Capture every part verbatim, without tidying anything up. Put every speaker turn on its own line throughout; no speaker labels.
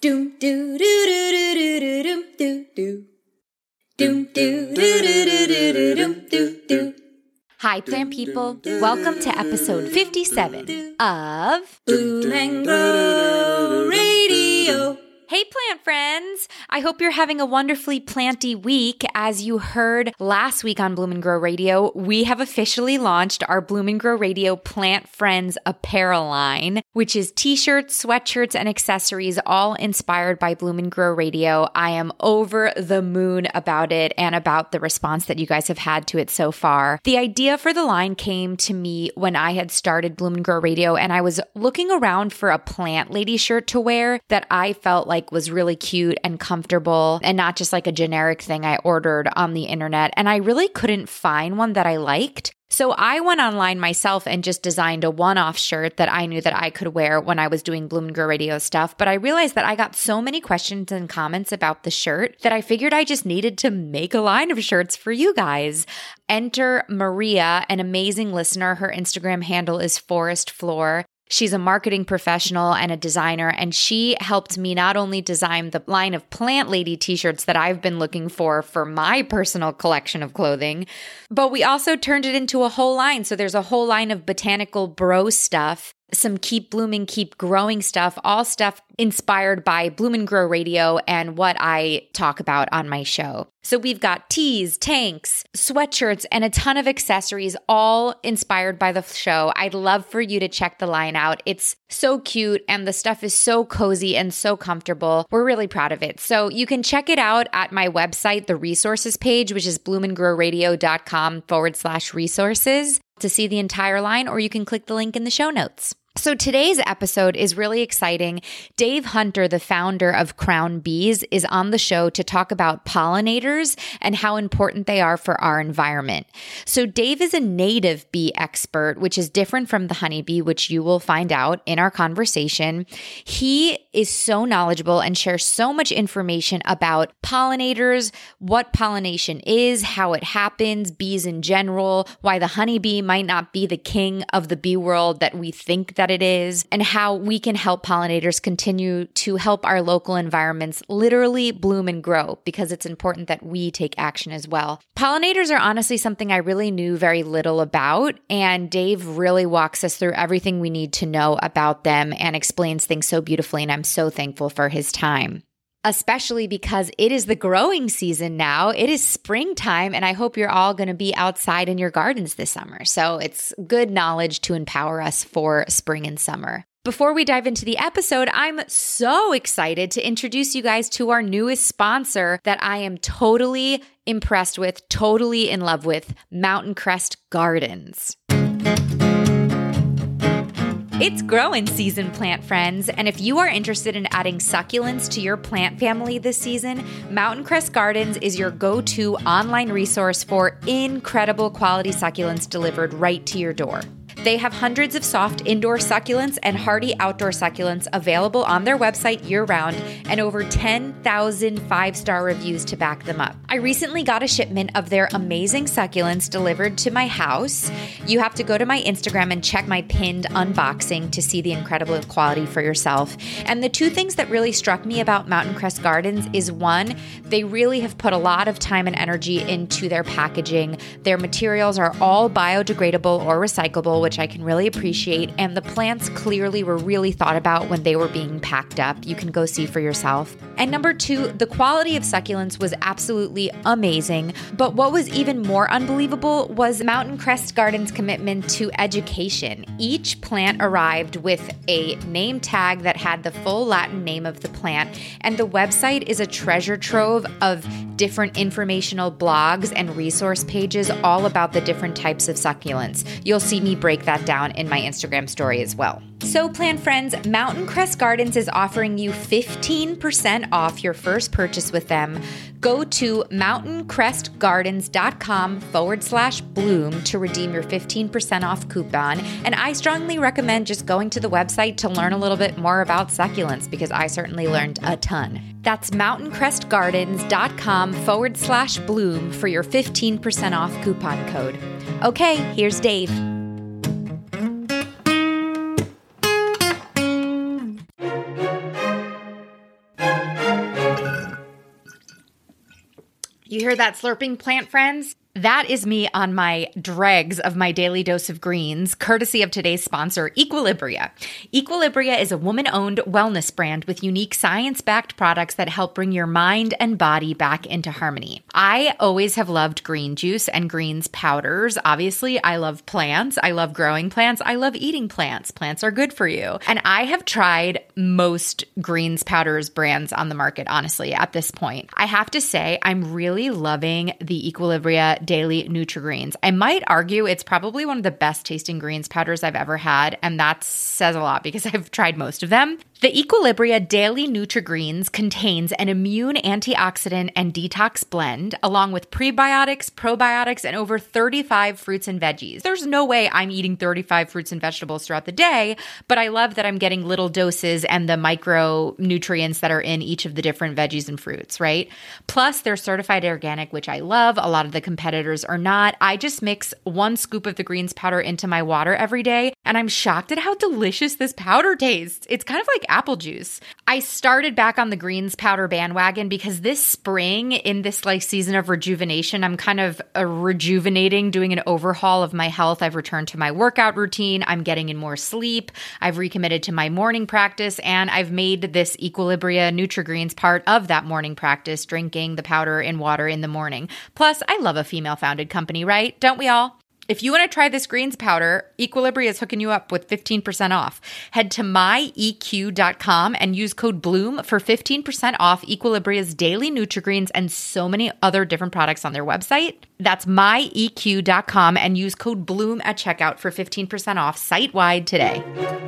Doom doo doo doo doo doo doo doo doo. Doom doo doo doo doo doo doo doo.
Hi, plant people. Welcome to episode fifty-seven of
Bloom and Grow Radio.
Hey, plant friends! I hope you're having a wonderfully planty week. As you heard last week on Bloom and Grow Radio, we have officially launched our Bloom and Grow Radio Plant Friends apparel line, which is t-shirts, sweatshirts, and accessories, all inspired by Bloom and Grow Radio. I am over the moon about it and about the response that you guys have had to it so far. The idea for the line came to me when I had started Bloom and Grow Radio, and I was looking around for a plant lady shirt to wear that I felt like was really cute and comfortable and not just like a generic thing I ordered on the internet. And I really couldn't find one that I liked. So I went online myself and just designed a one-off shirt that I knew that I could wear when I was doing Bloom and Grow Radio stuff. But I realized that I got so many questions and comments about the shirt that I figured I just needed to make a line of shirts for you guys. Enter Maria, an amazing listener. Her Instagram handle is Forest Floor. She's a marketing professional and a designer, and she helped me not only design the line of Plant Lady t-shirts that I've been looking for for my personal collection of clothing, but we also turned it into a whole line. So there's a whole line of botanical bro stuff, some keep blooming, keep growing stuff, all stuff inspired by Bloom and Grow Radio and what I talk about on my show. So we've got tees, tanks, sweatshirts, and a ton of accessories, all inspired by the show. I'd love for you to check the line out. It's so cute and the stuff is so cozy and so comfortable. We're really proud of it. So you can check it out at my website, the resources page, which is bloomandgrowradio.com forward slash resources to see the entire line, or you can click the link in the show notes. So today's episode is really exciting. Dave Hunter, the founder of Crown Bees, is on the show to talk about pollinators and how important they are for our environment. So Dave is a native bee expert, which is different from the honeybee, which you will find out in our conversation. He is so knowledgeable and shares so much information about pollinators, what pollination is, how it happens, bees in general, why the honeybee might not be the king of the bee world that we think that that it is, and how we can help pollinators continue to help our local environments literally bloom and grow, because it's important that we take action as well. Pollinators are honestly something I really knew very little about, and Dave really walks us through everything we need to know about them and explains things so beautifully, and I'm so thankful for his time. Especially because it is the growing season now. It is springtime, and I hope you're all going to be outside in your gardens this summer. So it's good knowledge to empower us for spring and summer. Before we dive into the episode, I'm so excited to introduce you guys to our newest sponsor that I am totally impressed with, totally in love with, Mountain Crest Gardens. It's growing season, plant friends, and if you are interested in adding succulents to your plant family this season, Mountain Crest Gardens is your go-to online resource for incredible quality succulents delivered right to your door. They have hundreds of soft indoor succulents and hardy outdoor succulents available on their website year-round, and over ten thousand five-star reviews to back them up. I recently got a shipment of their amazing succulents delivered to my house. You have to go to my Instagram and check my pinned unboxing to see the incredible quality for yourself. And the two things that really struck me about Mountain Crest Gardens is, one, they really have put a lot of time and energy into their packaging. Their materials are all biodegradable or recyclable, which I can really appreciate, and the plants clearly were really thought about when they were being packed up. You can go see for yourself. And number two, the quality of succulents was absolutely amazing, but what was even more unbelievable was Mountain Crest Gardens' commitment to education. Each plant arrived with a name tag that had the full Latin name of the plant, and the website is a treasure trove of different informational blogs and resource pages all about the different types of succulents. You'll see me break that down in my Instagram story as well. So plant friends, Mountain Crest Gardens is offering you fifteen percent off your first purchase with them. Go to mountaincrestgardens.com forward slash bloom to redeem your fifteen percent off coupon. And I strongly recommend just going to the website to learn a little bit more about succulents, because I certainly learned a ton. That's mountaincrestgardens.com forward slash bloom for your fifteen percent off coupon code. Okay, here's Dave. You hear that slurping, plant friends? That is me on my dregs of my daily dose of greens, courtesy of today's sponsor, Equilibria. Equilibria is a woman-owned wellness brand with unique science-backed products that help bring your mind and body back into harmony. I always have loved green juice and greens powders. Obviously, I love plants. I love growing plants. I love eating plants. Plants are good for you. And I have tried most greens powders brands on the market, honestly, at this point. I have to say, I'm really loving the Equilibria Daily Nutri-Greens. I might argue it's probably one of the best tasting greens powders I've ever had, and that says a lot because I've tried most of them. The Equilibria Daily Nutri-Greens contains an immune antioxidant and detox blend, along with prebiotics, probiotics, and over thirty-five fruits and veggies. There's no way I'm eating thirty-five fruits and vegetables throughout the day, but I love that I'm getting little doses and the micronutrients that are in each of the different veggies and fruits, right? Plus, they're certified organic, which I love. A lot of the competitors are not. I just mix one scoop of the greens powder into my water every day, and I'm shocked at how delicious this powder tastes. It's kind of like apple juice. I started back on the greens powder bandwagon because this spring, in this like season of rejuvenation, I'm kind of uh, rejuvenating, doing an overhaul of my health. I've returned to my workout routine. I'm getting in more sleep. I've recommitted to my morning practice, and I've made this Equilibria Nutri-Greens part of that morning practice, drinking the powder in water in the morning. Plus, I love a female-founded company, right? Don't we all? If you want to try this greens powder, Equilibria is hooking you up with fifteen percent off. Head to my E Q dot com and use code BLOOM for fifteen percent off Equilibria's Daily Nutri-Greens and so many other different products on their website. That's my E Q dot com and use code BLOOM at checkout for fifteen percent off site-wide today.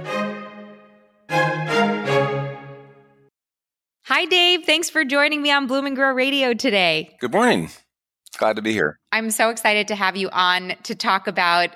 Hi, Dave. Thanks for joining me on Bloom and Grow Radio today.
Good morning. Glad to be here.
I'm so excited to have you on to talk about,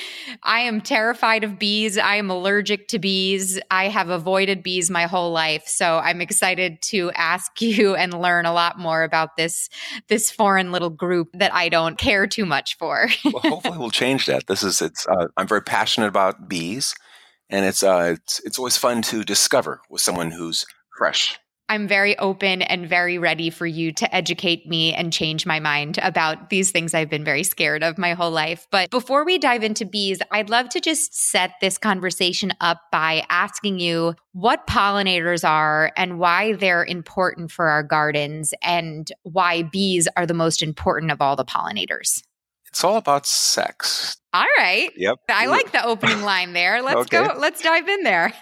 I am terrified of bees. I am allergic to bees. I have avoided bees my whole life. So I'm excited to ask you and learn a lot more about this, this foreign little group that I don't care too much for.
Well, hopefully we'll change that. This is, it's, uh, I'm very passionate about bees, and it's, uh, it's, it's always fun to discover with someone who's fresh.
I'm very open and very ready for you to educate me and change my mind about these things I've been very scared of my whole life. But before we dive into bees, I'd love to just set this conversation up by asking you what pollinators are and why they're important for our gardens and why bees are the most important of all the pollinators.
It's all about sex.
All right.
Yep.
I like the opening line there. Let's
Okay.
go. Let's dive in there.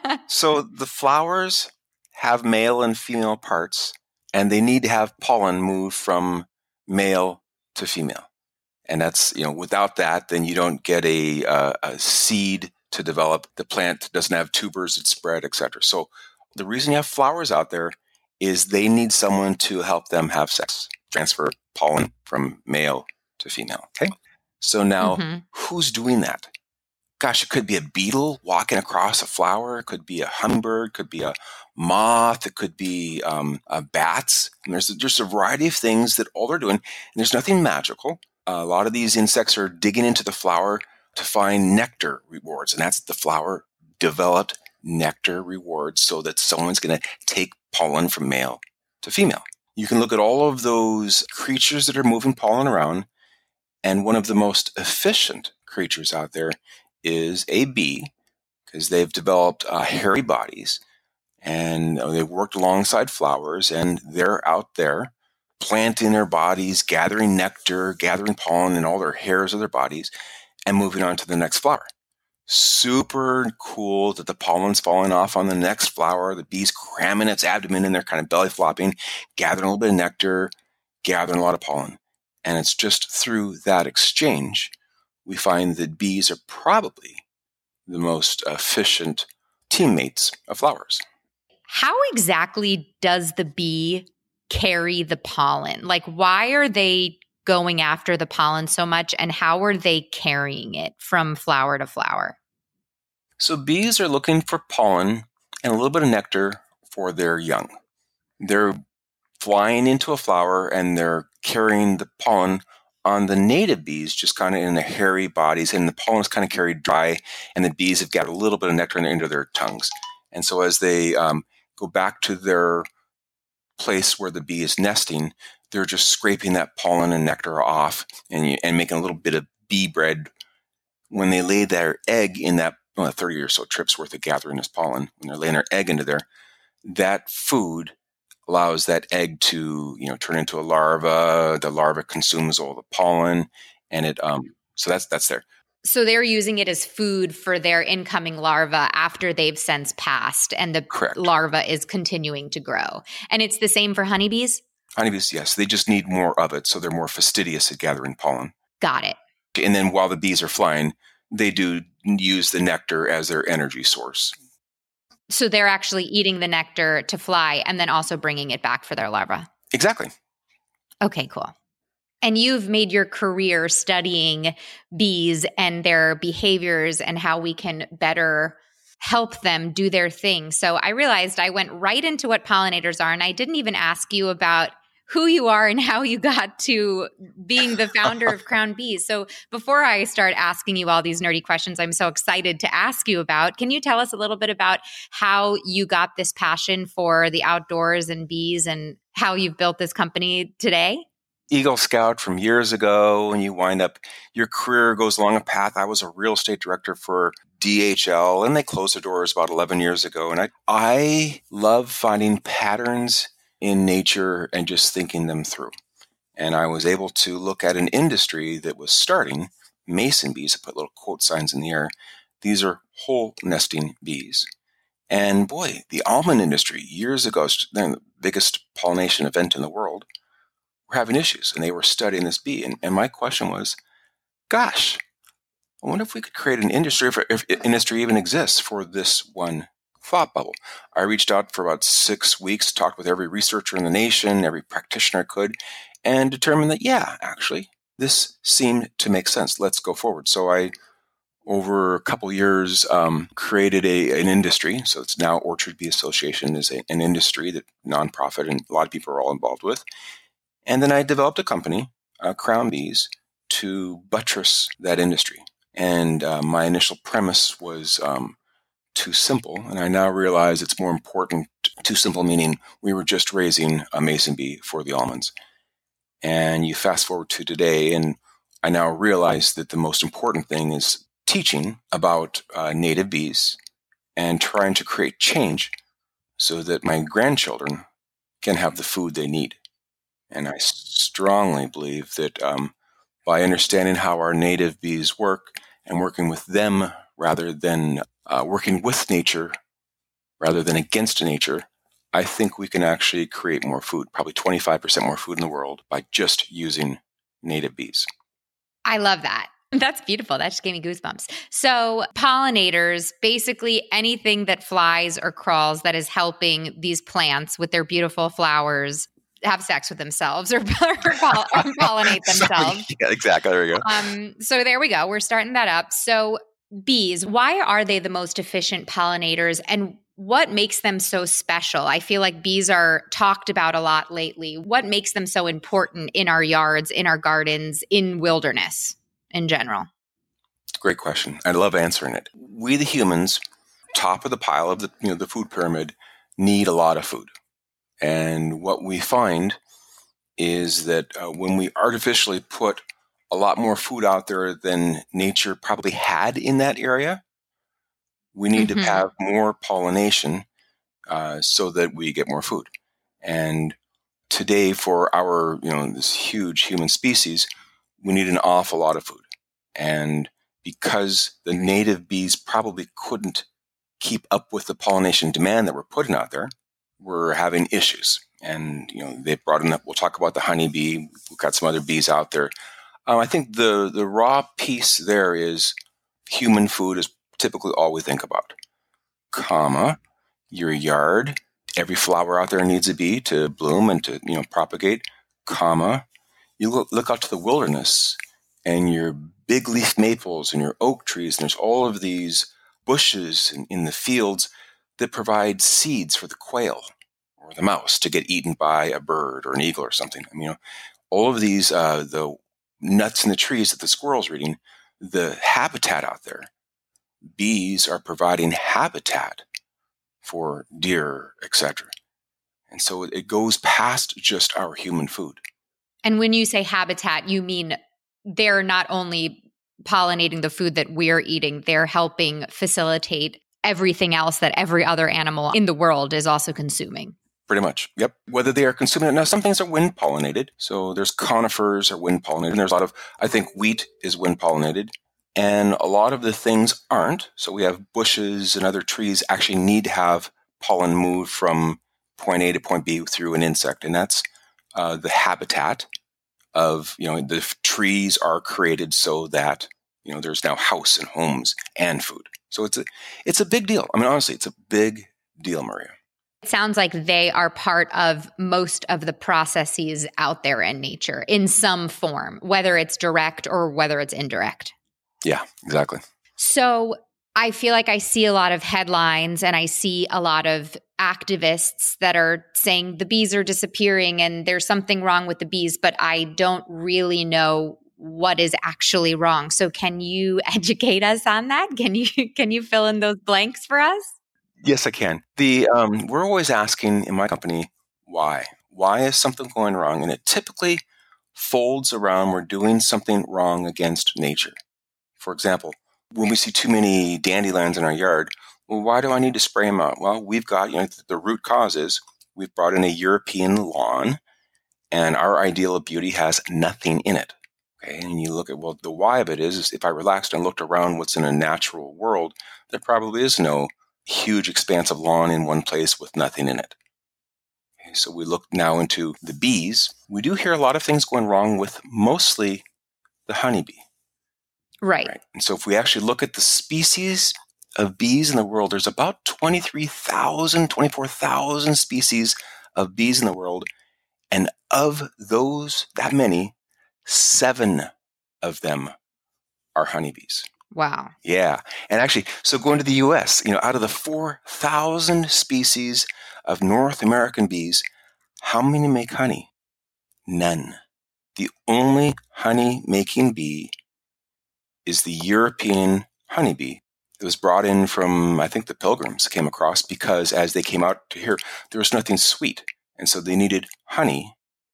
So the flowers have male and female parts, and they need to have pollen move from male to female. And that's, you know, without that, then you don't get a, uh, a seed to develop. The plant doesn't have tubers that spread, et cetera. So the reason you have flowers out there is they need someone to help them have sex, transfer pollen from male to female. Okay. So now
Mm-hmm.
who's doing that? Gosh, it could be a beetle walking across a flower. It could be a hummingbird. It could be a moth. It could be um, uh, bats. And there's just a variety of things that all they're doing. And there's nothing magical. Uh, a lot of these insects are digging into the flower to find nectar rewards. And that's the flower developed nectar rewards so that someone's going to take pollen from male to female. You can look at all of those creatures that are moving pollen around. And one of the most efficient creatures out there is a bee, because they've developed uh, hairy bodies, and uh, they've worked alongside flowers, and they're out there planting their bodies, gathering nectar, gathering pollen in all their hairs of their bodies, and moving on to the next flower. Super cool that the pollen's falling off on the next flower. The bee's cramming its abdomen in there, kind of belly flopping, gathering a little bit of nectar, gathering a lot of pollen. And it's just through that exchange we find that bees are probably the most efficient teammates of flowers.
How exactly does the bee carry the pollen? Like, why are they going after the pollen so much, and how are they carrying it from flower to flower?
So bees are looking for pollen and a little bit of nectar for their young. They're flying into a flower and they're carrying the pollen on the native bees, just kind of in the hairy bodies, and the pollen is kind of carried dry, and the bees have got a little bit of nectar into their tongues. And so as they um, go back to their place where the bee is nesting, they're just scraping that pollen and nectar off and, you, and making a little bit of bee bread. When they lay their egg in that well, thirty or so trips worth of gathering this pollen, when they're laying their egg into there, that food allows that egg to, you know, turn into a larva. The larva consumes all the pollen, and it um. So that's that's there.
So they're using it as food for their incoming larva after they've since passed, and the
Correct.
larva is continuing to grow. And it's the same for honeybees?
Honeybees, yes, they just need more of it, so they're more fastidious at gathering pollen.
Got it.
And then while the bees are flying, they do use the nectar as their energy source.
So they're actually eating the nectar to fly and then also bringing it back for their larva.
Exactly.
Okay, cool. And you've made your career studying bees and their behaviors and how we can better help them do their thing. So I realized I went right into what pollinators are, and I didn't even ask you about who you are and how you got to being the founder of Crown Bees. So before I start asking you all these nerdy questions I'm so excited to ask you about, can you tell us a little bit about how you got this passion for the outdoors and bees and how you've built this company today?
Eagle Scout from years ago, and you wind up, your career goes along a path. I was a real estate director for D H L, and they closed the doors about eleven years ago. And I, I love finding patterns in nature and just thinking them through. And I was able to look at an industry that was starting, mason bees. I put little quote signs in the air. These are hole nesting bees. And boy, the almond industry years ago, the biggest pollination event in the world, were having issues, and they were studying this bee. And, and my question was, gosh, I wonder if we could create an industry, if, if industry even exists for this one thought bubble. I reached out for about six weeks, talked with every researcher in the nation, every practitioner I could, and determined that, yeah, actually, this seemed to make sense. Let's go forward. So I, over a couple years, um, created a an industry. So it's now Orchard Bee Association is a, an industry that nonprofit, and a lot of people are all involved with. And then I developed a company, uh, Crown Bees, to buttress that industry. And uh, my initial premise was um, too simple. And I now realize it's more important. Too simple meaning we were just raising a mason bee for the almonds. And you fast forward to today, and I now realize that the most important thing is teaching about uh, native bees and trying to create change so that my grandchildren can have the food they need. And I strongly believe that um, by understanding how our native bees work and working with them rather than uh, working with nature rather than against nature, I think we can actually create more food, probably twenty-five percent more food in the world by just using native bees.
I love that. That's beautiful. That just gave me goosebumps. So pollinators, basically anything that flies or crawls that is helping these plants with their beautiful flowers have sex with themselves or, or, poll- or pollinate themselves.
Yeah, exactly. There we go.
Um, so there we go. We're starting that up. So bees, why are they the most efficient pollinators, and what makes them so special? I feel like bees are talked about a lot lately. What makes them so important in our yards, in our gardens, in wilderness in general?
Great question. I love answering it. We, the humans, top of the pile of the, you know, the food pyramid, need a lot of food. And what we find is that uh, when we artificially put a lot more food out there than nature probably had in that area, we need mm-hmm. to have more pollination uh, so that we get more food. And today, for our, you know, this huge human species, we need an awful lot of food. And because the native bees probably couldn't keep up with the pollination demand that we're putting out there, we're having issues. And, you know, they brought in, we'll talk about the honeybee. We've got some other bees out there. Um, I think the, the raw piece there is human food is typically all we think about, comma, your yard. Every flower out there needs a bee to bloom and to, you know, propagate, comma. You look, look out to the wilderness and your big leaf maples and your oak trees, and there's all of these bushes in, in the fields that provide seeds for the quail or the mouse to get eaten by a bird or an eagle or something. I mean, you know, all of these, uh, the nuts in the trees that the squirrel's eating, the habitat out there, bees are providing habitat for deer, et cetera. And so it goes past just our human food.
And when you say habitat, you mean they're not only pollinating the food that we're eating, they're helping facilitate everything else that every other animal in the world is also consuming.
Pretty much. Yep. Whether they are consuming it. Now, some things are wind pollinated. So there's conifers are wind pollinated. And there's a lot of, I think wheat is wind pollinated. And a lot of the things aren't. So we have bushes and other trees actually need to have pollen moved from point A to point B through an insect. And that's uh, the habitat of, you know, the f- trees are created so that, you know, there's now house and homes and food. So it's a, it's a big deal. I mean, honestly, it's a big deal, Maria.
It sounds like they are part of most of the processes out there in nature in some form, whether it's direct or whether it's indirect.
Yeah, exactly.
So I feel like I see a lot of headlines and I see a lot of activists that are saying the bees are disappearing and there's something wrong with the bees, but I don't really know what is actually wrong. So can you educate us on that? Can you can you fill in those blanks for us?
Yes, I can. The um, we're always asking in my company, why? Why is something going wrong? And it typically folds around we're doing something wrong against nature. For example, when we see too many dandelions in our yard, well, why do I need to spray them out? Well, we've got, you know, the root cause is we've brought in a European lawn, and our ideal of beauty has nothing in it. Okay, and you look at, well, the why of it is, is if I relaxed and looked around what's in a natural world, there probably is no huge expanse of lawn in one place with nothing in it. Okay, so we look now into the bees. We do hear a lot of things going wrong with mostly the honeybee.
Right.
Right. And so if we actually look at the species of bees in the world, there's about twenty-three thousand, twenty-four thousand species of bees in the world. And of those, that many, seven of them are honeybees.
Wow.
Yeah. And actually, so going to the U S, you know, out of the four thousand species of North American bees, how many make honey? None. The only honey-making bee is the European honeybee. It was brought in from, I think, the Pilgrims came across because as they came out to here, there was nothing sweet. And so they needed honey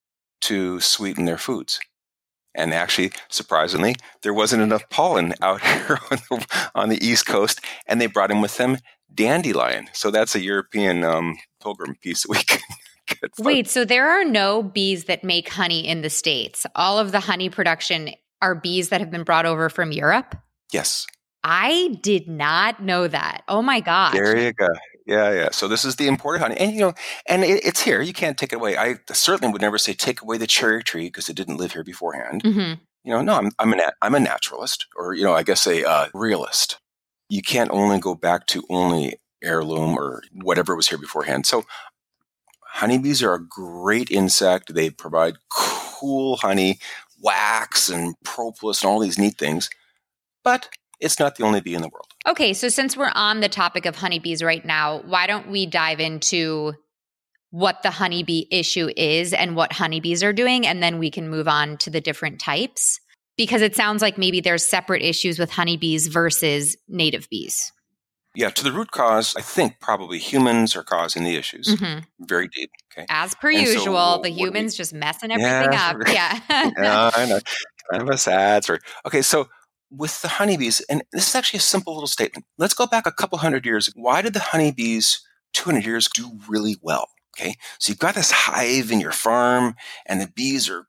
to sweeten their foods. And actually, surprisingly, there wasn't enough pollen out here on the, on the East Coast, and they brought in with them dandelion. So that's a European um, pilgrim piece that we can get.
Wait, so there are no bees that make honey in the States. All of the honey production are bees that have been brought over from Europe?
Yes.
I did not know that. Oh my gosh.
There you go. Yeah, yeah. So this is the imported honey. And, you know, and it, it's here. You can't take it away. I certainly would never say take away the cherry tree because it didn't live here beforehand.
Mm-hmm.
You know, no, I'm I'm a, nat- I'm a naturalist or, you know, I guess a uh, realist. You can't only go back to only heirloom or whatever was here beforehand. So honeybees are a great insect. They provide cool honey, wax and propolis and all these neat things. But it's not the only bee in the world.
Okay, so since we're on the topic of honeybees right now, why don't we dive into what the honeybee issue is and what honeybees are doing, and then we can move on to the different types? Because it sounds like maybe there's separate issues with honeybees versus native bees.
Yeah, to the root cause, I think probably humans are causing the issues.
Mm-hmm.
Very deep. Okay.
As per
And so
usual,
what
the
we-
humans just messing everything
Yeah.
up. Yeah.
Yeah, I know. Kind of a sad story. Okay, so with the honeybees, and this is actually a simple little statement. Let's go back a couple hundred years. Why did the honeybees two hundred years do really well? Okay, so you've got this hive in your farm, and the bees are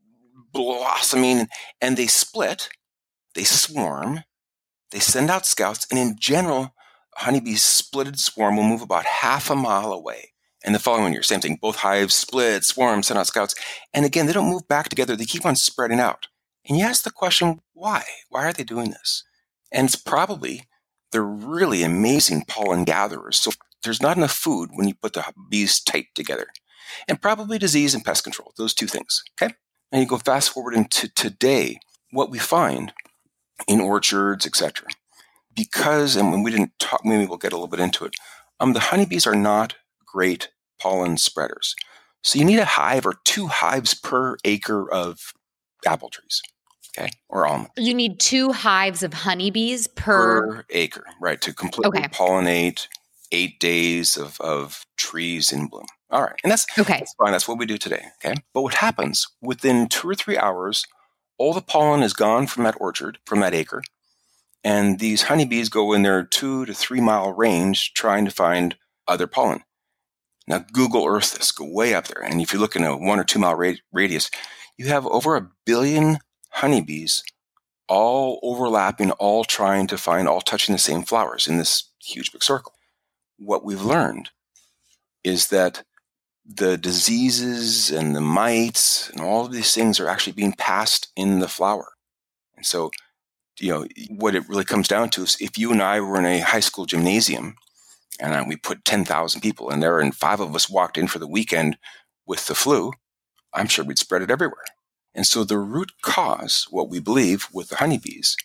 blossoming, and they split, they swarm, they send out scouts, and in general, a honeybee's splitted swarm will move about half a mile away. And the following year, same thing. Both hives split, swarm, send out scouts. And again, they don't move back together. They keep on spreading out. And you ask the question, why? Why are they doing this? And it's probably they're really amazing pollen gatherers. So there's not enough food when you put the bees tight together. And probably disease and pest control, those two things. Okay? And you go fast forward into today, what we find in orchards, et cetera. Because, and when we didn't talk, maybe we'll get a little bit into it, um, the honeybees are not great pollen spreaders. So you need a hive or two hives per acre of apple trees. Okay, or almond.
You need two hives of honeybees per...
per acre, right, to completely
Okay.
pollinate eight days of, of trees in bloom. All right. And that's,
Okay.
that's fine. That's what we do today. Okay. But what happens within two or three hours, all the pollen is gone from that orchard, from that acre. And these honeybees go in their two to three mile range trying to find other pollen. Now, Google Earth this, go way up there. And if you look in a one or two mile ra- radius, you have over a billion honeybees all overlapping, all trying to find, all touching the same flowers in this huge big circle. What we've learned is that the diseases and the mites and all of these things are actually being passed in the flower. And so, you know, what it really comes down to is if you and I were in a high school gymnasium and we put ten thousand people in there and five of us walked in for the weekend with the flu, I'm sure we'd spread it everywhere. And so the root cause, what we believe with the honeybees,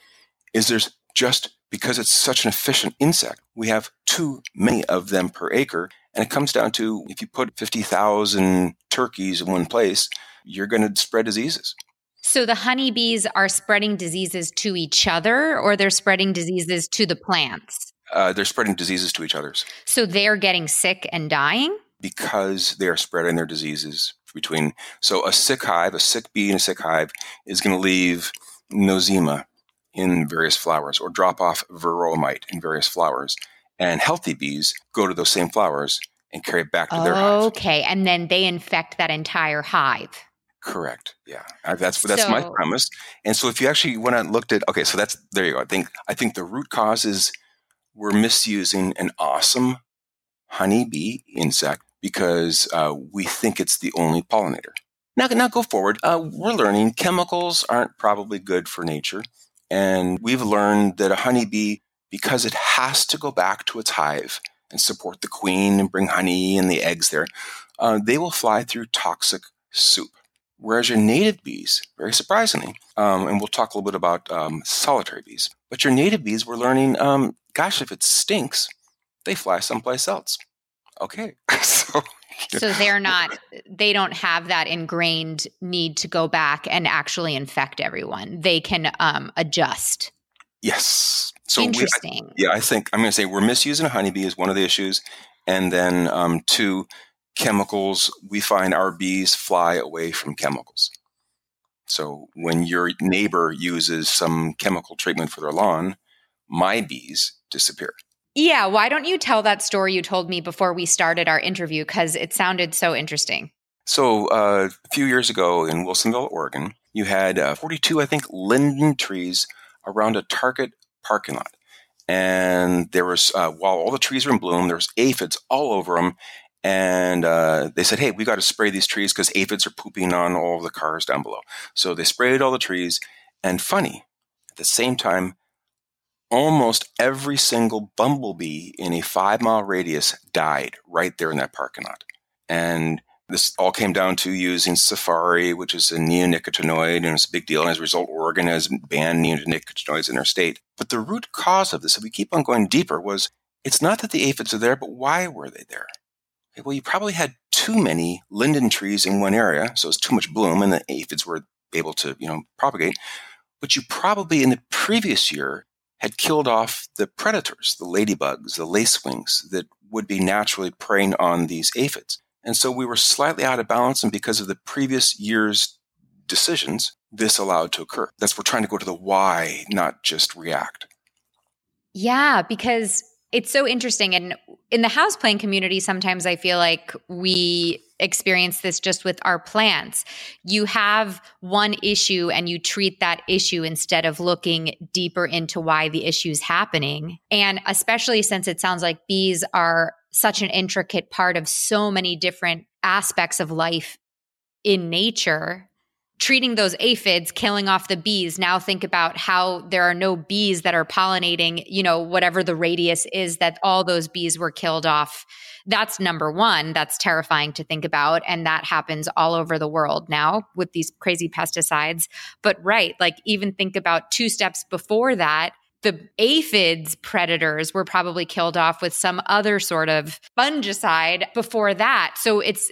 is there's just, because it's such an efficient insect, we have too many of them per acre. And it comes down to, if you put fifty thousand turkeys in one place, you're going to spread diseases.
So the honeybees are spreading diseases to each other, or they're spreading diseases to the plants?
Uh, they're spreading diseases to each other's.
So they're getting sick and dying?
Because they are spreading their diseases between. So a sick hive, a sick bee in a sick hive is going to leave nosema in various flowers or drop off varroa mite in various flowers. And healthy bees go to those same flowers and carry it back to their hive.
Okay. And then they infect that entire hive.
Correct. Yeah. Uh, That's that's
So-
my premise. And so if you actually went out and looked at, okay, so that's, there you go. I think, I think the root cause is we're misusing an awesome honeybee insect because uh, we think it's the only pollinator. Now, now go forward. Uh, we're learning chemicals aren't probably good for nature. And we've learned that a honeybee, because it has to go back to its hive and support the queen and bring honey and the eggs there, uh, they will fly through toxic soup. Whereas your native bees, very surprisingly, um, and we'll talk a little bit about um, solitary bees, but your native bees, we're learning, um, gosh, if it stinks, they fly someplace else. Okay. so,
So they're not, they don't have that ingrained need to go back and actually infect everyone. They can um, adjust.
yes. So we, I,
Interesting.
yeah, I think I'm going to say we're misusing a honeybee is one of the issues. And then um, two, chemicals, we find our bees fly away from chemicals. So when your neighbor uses some chemical treatment for their lawn, my bees disappear.
Yeah. Why don't you tell that story you told me before we started our interview? Because it sounded so interesting.
So uh, a few years ago in Wilsonville, Oregon, you had uh, forty-two, I think, linden trees around a Target parking lot. And there was, uh, while all the trees were in bloom, there was aphids all over them. And uh, they said, hey, we got to spray these trees because aphids are pooping on all of the cars down below. So they sprayed all the trees. And funny, at the same time, almost every single bumblebee in a five mile radius died right there in that parking lot. And this all came down to using Safari, which is a neonicotinoid, and it's a big deal. And as a result, Oregon has banned neonicotinoids in their state. But the root cause of this, if we keep on going deeper, was it's not that the aphids are there, but why were they there? Okay, well, you probably had too many linden trees in one area, so it's too much bloom, and the aphids were able to, you know, propagate. But you probably in the previous year had killed off the predators, the ladybugs, the lacewings that would be naturally preying on these aphids. And so we were slightly out of balance, and because of the previous year's decisions, this allowed to occur. That's we're trying to go to the why, not just react.
Yeah, because it's so interesting. And in the houseplant community, sometimes I feel like we experience this just with our plants. You have one issue and you treat that issue instead of looking deeper into why the issue is happening. And especially since it sounds like bees are such an intricate part of so many different aspects of life in nature, treating those aphids, killing off the bees. Now think about how there are no bees that are pollinating, you know, whatever the radius is that all those bees were killed off. That's number one. That's terrifying to think about. And that happens all over the world now with these crazy pesticides. But right, like even think about two steps before that, the aphids predators were probably killed off with some other sort of fungicide before that. So it's,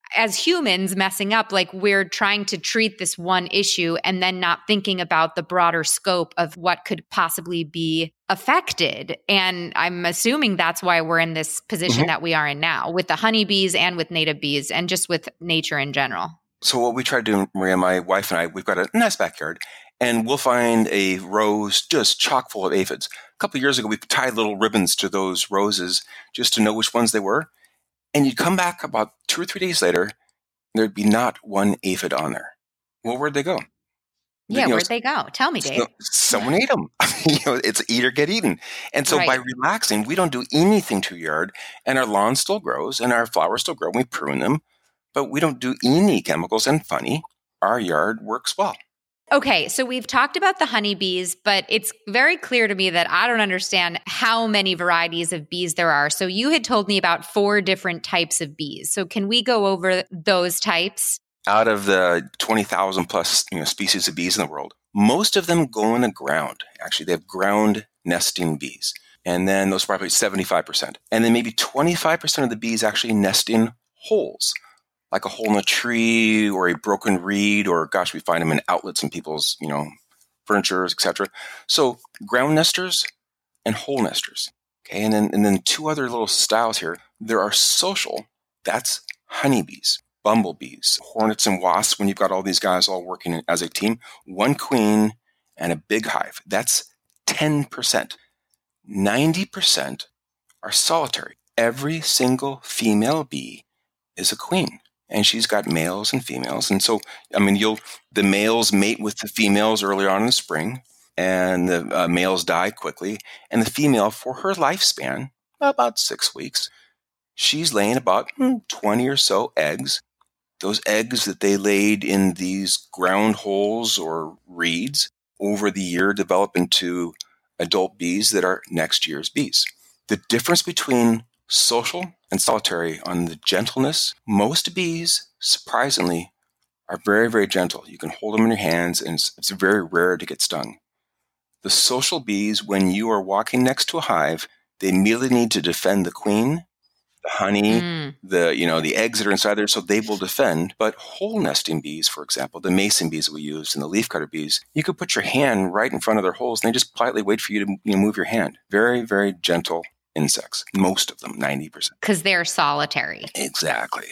as humans messing up, like we're trying to treat this one issue and then not thinking about the broader scope of what could possibly be affected. And I'm assuming that's why we're in this position
Mhm.
that we are in now with the honeybees and with native bees and just with nature in general.
So what we try to do, Maria, my wife and I, we've got a nice backyard, and we'll find a rose just chock full of aphids. A couple of years ago, we tied little ribbons to those roses just to know which ones they were. And you'd come back about two or three days later, there'd be not one aphid on there. Well, where'd they go?
Yeah,
You know,
where'd they go? Tell me, Dave.
so- someone ate them. I mean, you know, it's eat or get eaten. And so by
Right.
relaxing, we don't do anything to your yard, and our lawn still grows, and our flowers still grow. We prune them, but we don't do any chemicals. And funny, our yard works well.
Okay, so we've talked about the honeybees, but it's very clear to me that I don't understand how many varieties of bees there are. So you had told me about four different types of bees. So can we go over those types?
Out of the twenty thousand plus you know, species of bees in the world, most of them go in the ground. Actually, they have ground nesting bees. And then those are probably seventy-five percent. And then maybe twenty-five percent of the bees actually nest in holes, like a hole in a tree or a broken reed, or gosh, we find them in outlets in people's, you know, furniture, et cetera. So ground nesters and hole nesters. Okay, and then and then two other little styles here. There are social, that's honeybees, bumblebees, hornets and wasps, when you've got all these guys all working as a team, one queen and a big hive. That's ten percent. ninety percent are solitary. Every single female bee is a queen. And she's got males and females. And so, I mean, you'll the males mate with the females earlier on in the spring, and the uh, males die quickly. And the female, for her lifespan, about six weeks, she's laying about hmm, twenty or so eggs. Those eggs that they laid in these ground holes or reeds over the year develop into adult bees that are next year's bees. The difference between social and solitary on the gentleness, most bees, surprisingly, are very, very gentle. You can hold them in your hands, and it's, it's very rare to get stung. The social bees, when you are walking next to a hive, they immediately need to defend the queen, the honey,
Mm.
the you know the eggs that are inside there, so they will defend. But hole nesting bees, for example, the mason bees that we use and the leafcutter bees, you could put your hand right in front of their holes, and they just politely wait for you to you know, move your hand. Very, very gentle insects. Most of them, ninety percent.
Because they're solitary.
Exactly.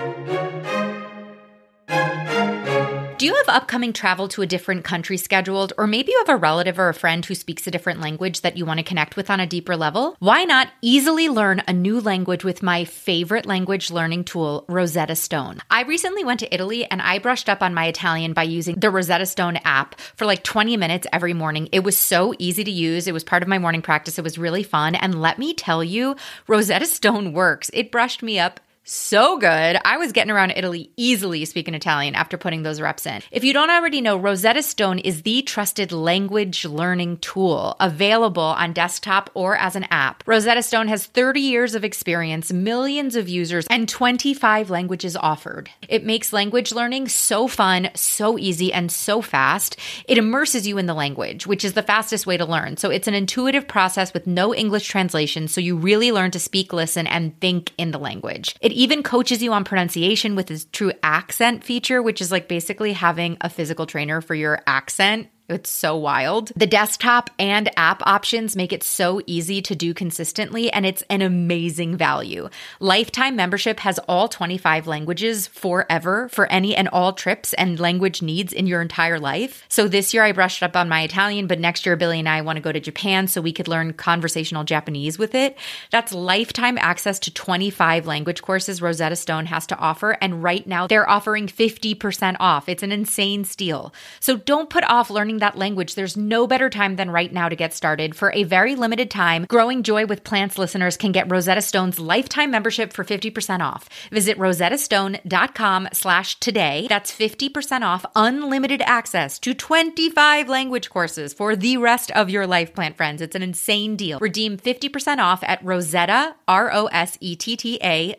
Do you have upcoming travel to a different country scheduled? Or maybe you have a relative or a friend who speaks a different language that you want to connect with on a deeper level? Why not easily learn a new language with my favorite language learning tool, Rosetta Stone? I recently went to Italy and I brushed up on my Italian by using the Rosetta Stone app for like twenty minutes every morning. It was so easy to use. It was part of my morning practice. It was really fun. And let me tell you, Rosetta Stone works. It brushed me up so good. I was getting around Italy easily speaking Italian after putting those reps in. If you don't already know, Rosetta Stone is the trusted language learning tool available on desktop or as an app. Rosetta Stone has thirty years of experience, millions of users, and twenty-five languages offered. It makes language learning so fun, so easy, and so fast. It immerses you in the language, which is the fastest way to learn. So it's an intuitive process with no English translation, so you really learn to speak, listen, and think in the language. It even coaches you on pronunciation with its true accent feature, which is like basically having a physical trainer for your accent. It's so wild. The desktop and app options make it so easy to do consistently, and it's an amazing value. Lifetime membership has all twenty-five languages forever for any and all trips and language needs in your entire life. So this year I brushed up on my Italian, but next year Billy and I want to go to Japan so we could learn conversational Japanese with it. That's lifetime access to twenty-five language courses Rosetta Stone has to offer, and right now they're offering fifty percent off. It's an insane steal. So don't put off learning that language. There's no better time than right now to get started. For a very limited time, Growing Joy with Plants listeners can get Rosetta Stone's lifetime membership for fifty percent off. Visit rosettastone.com slash today. That's fifty percent off unlimited access to twenty-five language courses for the rest of your life, plant friends. It's an insane deal. Redeem fifty percent off at Rosetta, R O S E T T A,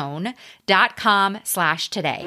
stone.com slash today.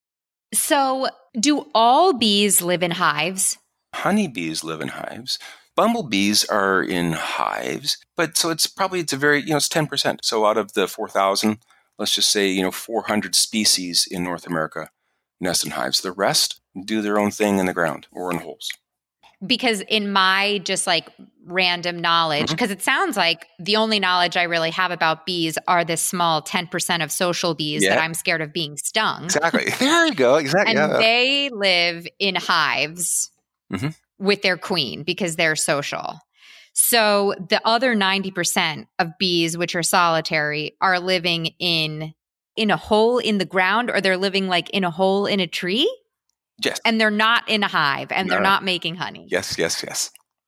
So, do all bees live in hives?
Honeybees live in hives. Bumblebees are in hives, but so it's probably, it's a very, you know, it's ten percent. So out of the four thousand, let's just say, you know, four hundred species in North America nest in hives. The rest do their own thing in the ground or in holes.
Because in my just like random knowledge, because
Mhm.
it sounds like the only knowledge I really have about bees are this small ten percent of social bees
Yeah.
that I'm scared of being stung.
Exactly. There you go. Exactly.
And
Yeah.
they live in hives
Mhm.
with their queen because they're social. So the other ninety percent of bees, which are solitary, are living in in a hole in the ground, or they're living like in a hole in a tree,
Yes.
and they're not in a hive, and they're
No.
not making honey.
Yes, yes, yes.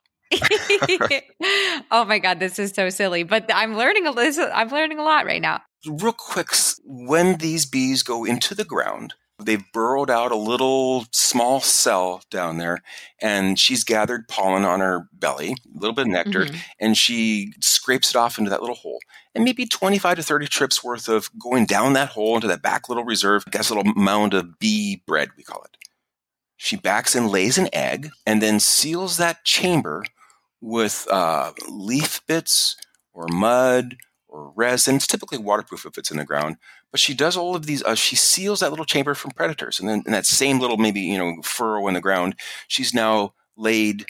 Oh my God, this is so silly. But I'm learning a this, I'm learning a lot right now.
Real quick, s- when these bees go into the ground, they've burrowed out a little small cell down there, and she's gathered pollen on her belly, a little bit of nectar,
Mhm.
and she scrapes it off into that little hole. And maybe twenty-five to thirty trips worth of going down that hole into that back little reserve, gets a little mound of bee bread, we call it. She backs in, lays an egg, and then seals that chamber with uh, leaf bits or mud or resin. It's typically waterproof if it's in the ground. But she does all of these. Uh, she seals that little chamber from predators, and then in that same little maybe you know furrow in the ground, she's now laid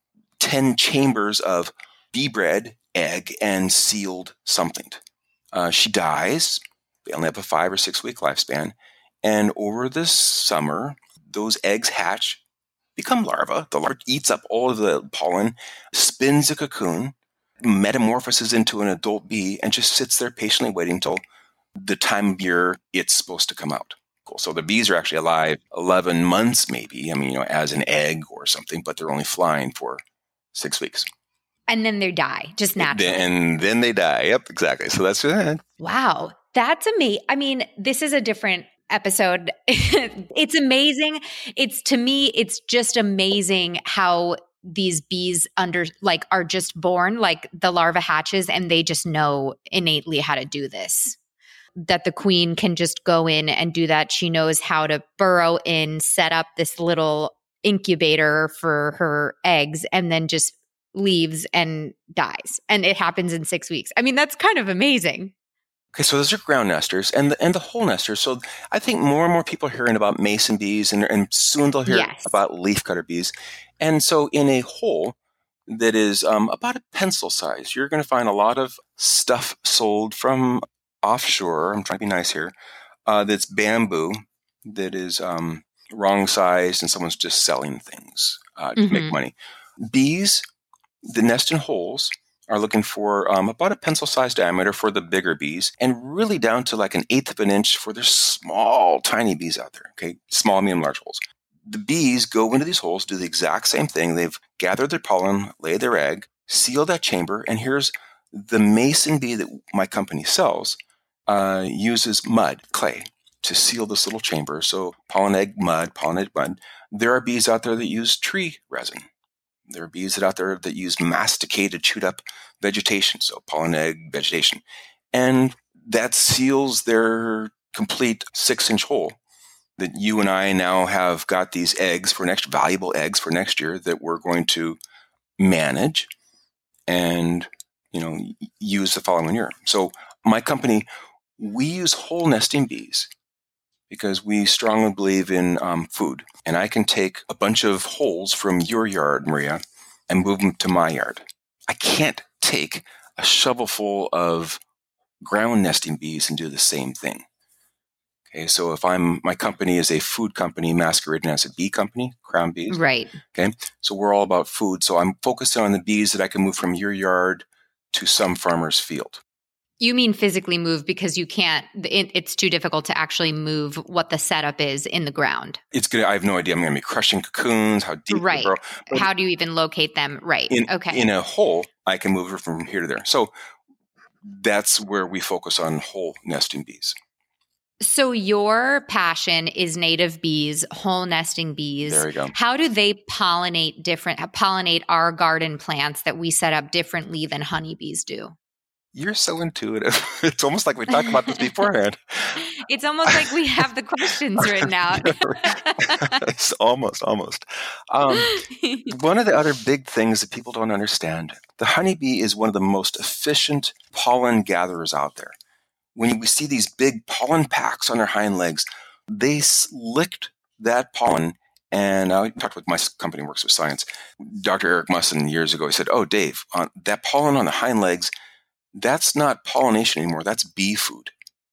ten chambers of bee bread, egg, and sealed something. Uh, she dies. They only have a five or six week lifespan, and over the summer, those eggs hatch, become larvae. The larva eats up all of the pollen, spins a cocoon, metamorphoses into an adult bee, and just sits there patiently waiting until the time of year it's supposed to come out. Cool. So the bees are actually alive eleven months, maybe, I mean, you know, as an egg or something, but they're only flying for six weeks.
And then they die just naturally.
And then they die. Yep, exactly. So that's it.
Wow. That's amazing. I mean, this is a different episode. It's amazing. It's to me, it's just amazing how these bees under like are just born, like the larva hatches and they just know innately how to do this. That the queen can just go in and do that. She knows how to burrow in, set up this little incubator for her eggs, and then just leaves and dies. And it happens in six weeks. I mean, that's kind of amazing.
Okay, so those are ground nesters and the, and the hole nesters. So I think more and more people are hearing about mason bees, and, and soon they'll hear
Yes.
about leafcutter bees. And so in a hole that is um, about a pencil size, you're going to find a lot of stuff sold from offshore. I'm trying to be nice here. Uh, that's bamboo that is um, wrong sized, and someone's just selling things uh, to make
Mhm.
money. Bees, the nest in holes, are looking for um, about a pencil-sized diameter for the bigger bees, and really down to like an eighth of an inch for their small, tiny bees out there. Okay, small, medium, large holes. The bees go into these holes, do the exact same thing. They've gathered their pollen, laid their egg, seal that chamber, and here's the mason bee that my company sells. Uh, uses mud, clay, to seal this little chamber. So pollen, egg, mud, pollen, egg, mud. There are bees out there that use tree resin. There are bees that out there that use masticated, chewed up vegetation, so pollen, egg, vegetation. And that seals their complete six-inch hole that you and I now have got these eggs for next, valuable eggs for next year that we're going to manage and, you know, use the following year. So my company, we use hole nesting bees because we strongly believe in um, food. And I can take a bunch of holes from your yard, Maria, and move them to my yard. I can't take a shovelful of ground nesting bees and do the same thing. Okay, so if I'm, my company is a food company masquerading as a bee company, Crown Bees.
Right.
Okay, so we're all about food. So I'm focusing on the bees that I can move from your yard to some farmer's field.
You mean physically move because you can't, it, it's too difficult to actually move what the setup is in the ground.
It's gonna, I have no idea. I'm going to be crushing cocoons, how deep
Right.
they burrow. But
How do you even locate them? Right.
in,
Okay.
in a hole, I can move it from here to there. So that's where we focus on hole nesting bees.
So your passion is native bees, hole nesting bees.
There we go.
How do they pollinate different, pollinate our garden plants that we set up differently than honeybees do?
You're so intuitive. It's almost like we talked about this beforehand.
It's almost like we have the questions written out.
It's almost, almost. Um, one of the other big things that people don't understand, the honeybee is one of the most efficient pollen gatherers out there. When we see these big pollen packs on their hind legs, they licked that pollen. And I talked with my company works with science. Doctor Eric Musson years ago, he said, oh, Dave, uh, that pollen on the hind legs, that's not pollination anymore. That's bee food.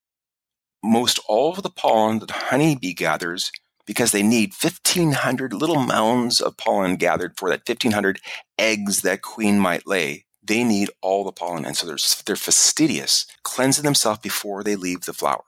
Most all of the pollen that the honeybee gathers, because they need fifteen hundred little mounds of pollen gathered for that fifteen hundred eggs that queen might lay, they need all the pollen. And so they're, they're fastidious, cleansing themselves before they leave the flower.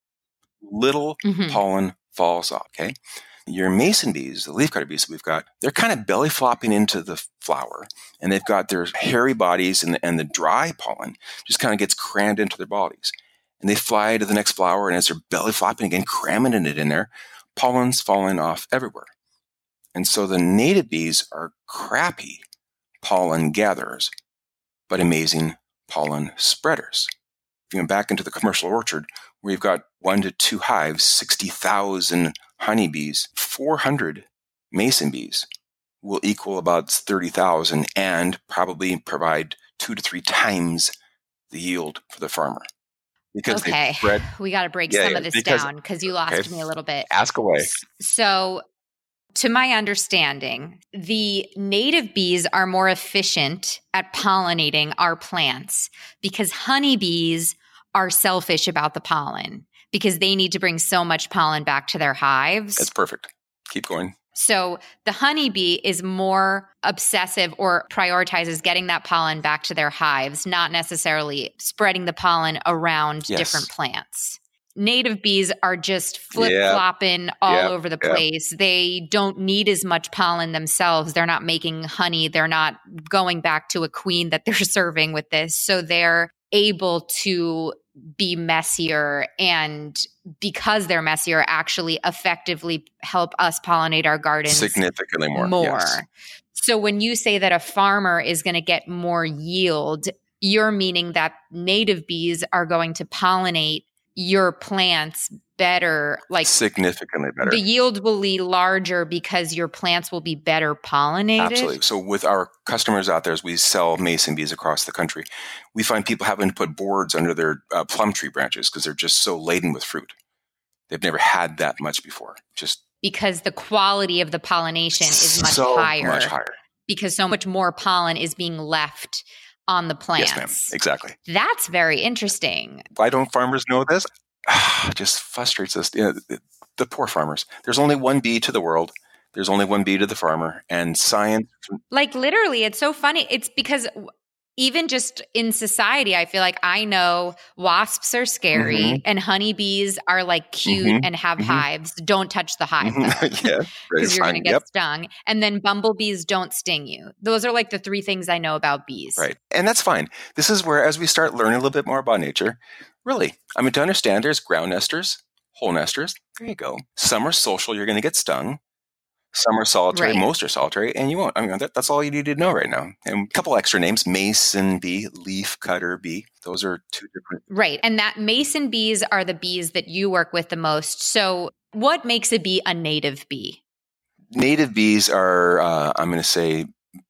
Little mm-hmm. pollen falls off, okay? Your mason bees, the leafcutter bees that we've got, they're kind of belly flopping into the flower, and they've got their hairy bodies, and the, and the dry pollen just kind of gets crammed into their bodies. And they fly to the next flower, and as they're belly flopping again, cramming it in there, pollen's falling off everywhere. And so the native bees are crappy pollen gatherers, but amazing pollen spreaders. If you go back into the commercial orchard, where you've got one to two hives, sixty thousand honeybees, four hundred mason bees will equal about thirty thousand and probably provide two to three times the yield for the farmer. Because
okay,
spread,
we got to break
yeah,
some
yeah,
of this
because,
down because you lost
okay,
me a little bit.
Ask away.
So, to my understanding, the native bees are more efficient at pollinating our plants because honeybees are selfish about the pollen because they need to bring so much pollen back to their hives.
That's perfect. Keep going.
So the honeybee is more obsessive or prioritizes getting that pollen back to their hives, not necessarily spreading the pollen around
yes.
different plants. Native bees are just flip-flopping yep. all yep. over the place. Yep. They don't need as much pollen themselves. They're not making honey. They're not going back to a queen that they're serving with this. So they're able to be messier, and because they're messier, actually effectively help us pollinate our gardens
significantly more.
more.
Yes.
So when you say that a farmer is going to get more yield, you're meaning that native bees are going to pollinate your plants better, like
significantly better.
The yield will be larger because your plants will be better pollinated.
Absolutely. So with our customers out there, as we sell mason bees across the country, we find people having to put boards under their uh, plum tree branches because they're just so laden with fruit. They've never had that much before. Just
because the quality of the pollination is much
so
higher.
much higher.
Because so much more pollen is being left on the plants.
Yes, ma'am. Exactly.
That's very interesting.
Why don't farmers know this? It just frustrates us. You know, the, the poor farmers. There's only one bee to the world. There's only one bee to the farmer. And science.
Like literally, it's so funny. It's because even just in society, I feel like I know wasps are scary mm-hmm. and honeybees are like cute mm-hmm. and have mm-hmm. hives. Don't touch the hive
mm-hmm. yeah,
because you're going to get
yep.
stung. And then bumblebees don't sting you. Those are like the three things I know about bees.
Right. And that's fine. This is where, as we start learning a little bit more about nature, really, I mean, to understand there's ground nesters, hole nesters. There you go. Some are social. You're going to get stung. Some are solitary, right. Most are solitary, and you won't. I mean, that, that's all you need to know right now. And a couple extra names, mason bee, leaf cutter bee. Those are two different.
Right. And that mason bees are the bees that you work with the most. So what makes a bee a native bee?
Native bees are, uh, I'm going to say,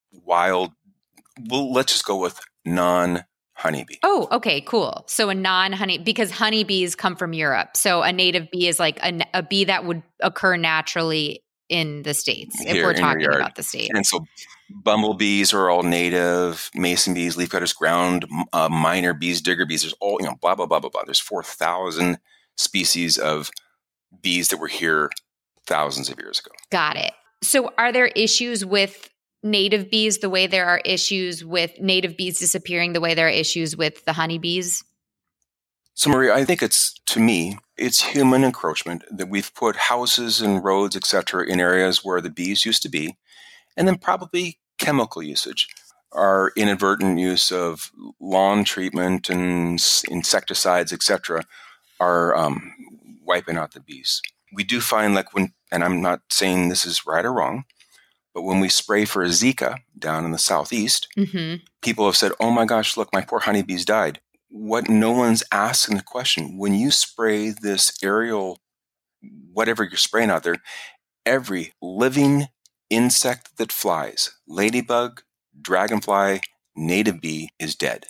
wild. Well, let's just go with non-honeybee.
Oh, okay, cool. So a non-honey, because honeybees come from Europe. So a native bee is like a, a bee that would occur naturally in the States, if
Here,
we're talking about the States.
And so bumblebees are all native, mason bees, leafcutters, ground, uh, miner bees, digger bees. There's all, you know, blah, blah, blah, blah, blah. There's four thousand species of bees that were here thousands of years ago.
Got it. So are there issues with native bees the way there are issues with native bees disappearing the way there are issues with the honeybees?
So, Maria, I think it's, to me, it's human encroachment that we've put houses and roads, et cetera, in areas where the bees used to be, and then probably chemical usage, our inadvertent use of lawn treatment and insecticides, et cetera, are um, wiping out the bees. We do find, like when, and I'm not saying this is right or wrong, but when we spray for Zika down in the southeast, mm-hmm. people have said, "Oh my gosh, look, my poor honeybees died." what no one's asking the question, when you spray this aerial, whatever you're spraying out there, every living insect that flies, ladybug, dragonfly, native bee, is dead.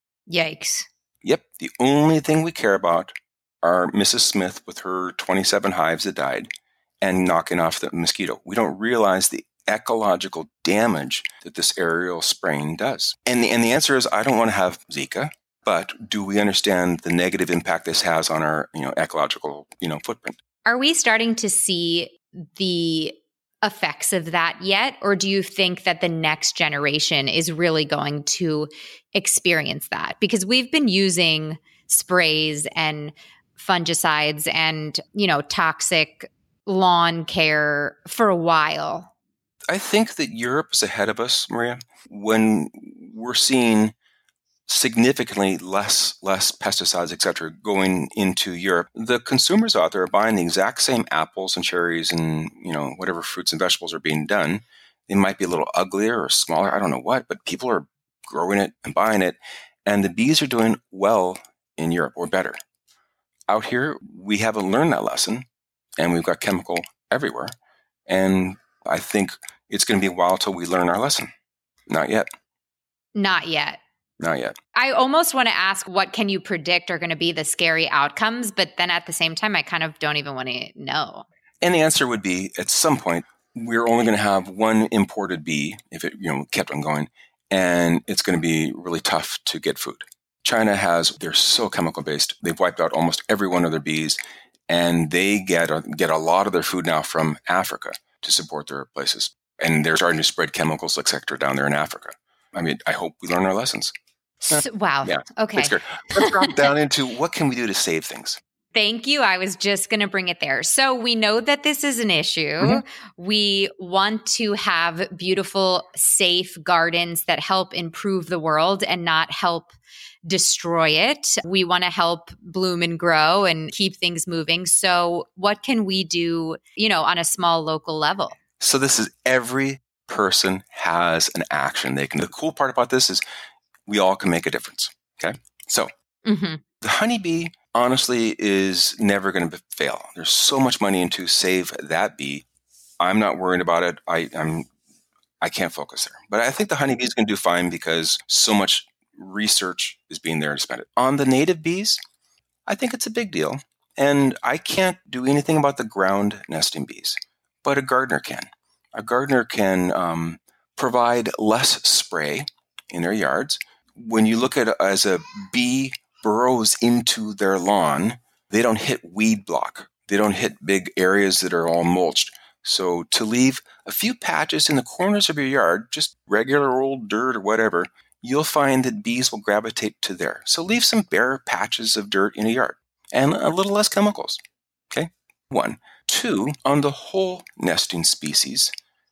Yikes.
Yep. The only thing we care about are Missus Smith with her twenty-seven hives that died and knocking off the mosquito. We don't realize the ecological damage that this aerial spraying does. And the, and the answer is, I don't want to have Zika, but do we understand the negative impact this has on our, you know, ecological, you know, footprint?
Are we starting to see the effects of that yet? Or do you think that the next generation is really going to experience that? Because we've been using sprays and fungicides and, you know, toxic lawn care for a while.
I think that Europe is ahead of us, Maria, when we're seeing significantly less less pesticides, et cetera, going into Europe. The consumers out there are buying the exact same apples and cherries and, you know, whatever fruits and vegetables are being done. They might be a little uglier or smaller, I don't know what, but people are growing it and buying it. And the bees are doing well in Europe, or better. Out here, we haven't learned that lesson, and we've got chemical everywhere. And I think it's going to be a while till we learn our lesson. Not yet.
Not yet.
Not yet.
I almost want to ask, what can you predict are going to be the scary outcomes? But then at the same time, I kind of don't even want to know.
And the answer would be, at some point, we're only going to have one imported bee if it, you know, kept on going, and it's going to be really tough to get food. China has, they're so chemical based. They've wiped out almost every one of their bees, and they get a, get a lot of their food now from Africa to support their places. And they're starting to spread chemicals, et cetera, down there in Africa. I mean, I hope we learn our lessons.
So, wow.
Yeah.
Okay.
Let's drop down into what can we do to save things.
Thank you. I was just going to bring it there. So we know that this is an issue. Mm-hmm. We want to have beautiful, safe gardens that help improve the world and not help destroy it. We want to help bloom and grow and keep things moving. So what can we do, you know, on a small local level?
So this is, every person has an action they can. The cool part about this is we all can make a difference. Okay. So
mm-hmm.
the honeybee, honestly, is never going to fail. There's so much money into save that bee. I'm not worried about it. I, I'm, I can't focus there. But I think the honeybee is going to do fine because so much research is being there to spend it. On the native bees, I think it's a big deal. And I can't do anything about the ground nesting bees, but a gardener can. A gardener can um, provide less spray in their yards. When you look at it as a bee burrows into their lawn, they don't hit weed block. They don't hit big areas that are all mulched. So to leave a few patches in the corners of your yard, just regular old dirt or whatever, you'll find that bees will gravitate to there. So leave some bare patches of dirt in a yard and a little less chemicals. Okay, one. Two, on the hole nesting species,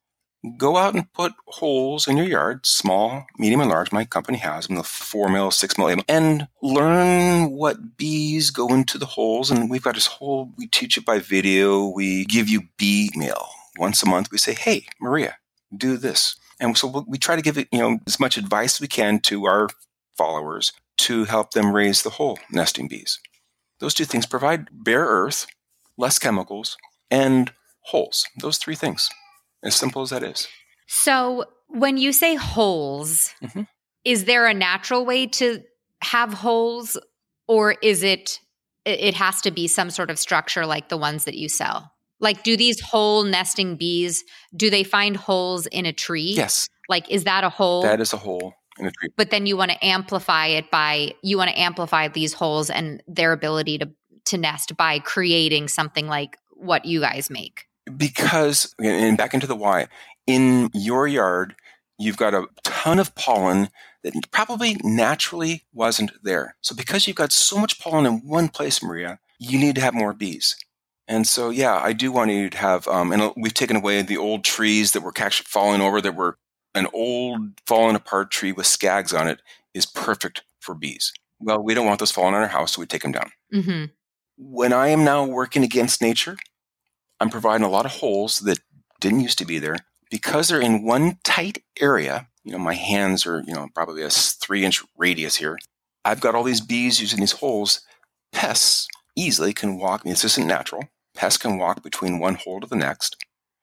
go out and put holes in your yard, small, medium, and large. My company has them, the four mil, six mil, eight mil, and learn what bees go into the holes. And we've got this whole, we teach it by video. We give you bee mail. Once a month, we say, hey, Maria, do this. And so we try to give it, you know, as much advice as we can to our followers to help them raise the hole nesting bees. Those two things provide bare earth, less chemicals, and holes. Those three things. As simple as that is.
So when you say holes, mm-hmm. is there a natural way to have holes, or is it, it has to be some sort of structure like the ones that you sell? Like, do these hole nesting bees, do they find holes in a tree?
Yes.
Like, is that a hole?
That is a hole in a tree.
But then you want to amplify it by, you want to amplify these holes and their ability to, to nest by creating something like what you guys make.
Because, and back into the why, in your yard, you've got a ton of pollen that probably naturally wasn't there. So because you've got so much pollen in one place, Maria, you need to have more bees. And so, yeah, I do want you to have, um, and we've taken away the old trees that were actually falling over, that were an old fallen apart tree with skags on it is perfect for bees. Well, we don't want those falling on our house, so we take them down.
Mm-hmm.
When I am now working against nature, I'm providing a lot of holes that didn't used to be there because they're in one tight area. You know, my hands are, you know, probably a three inch radius here. I've got all these bees using these holes. Pests easily can walk, I mean, this isn't natural. Pests can walk between one hole to the next.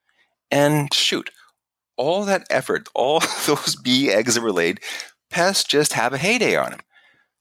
And shoot, all that effort, all those bee eggs that were laid, pests just have a heyday on them.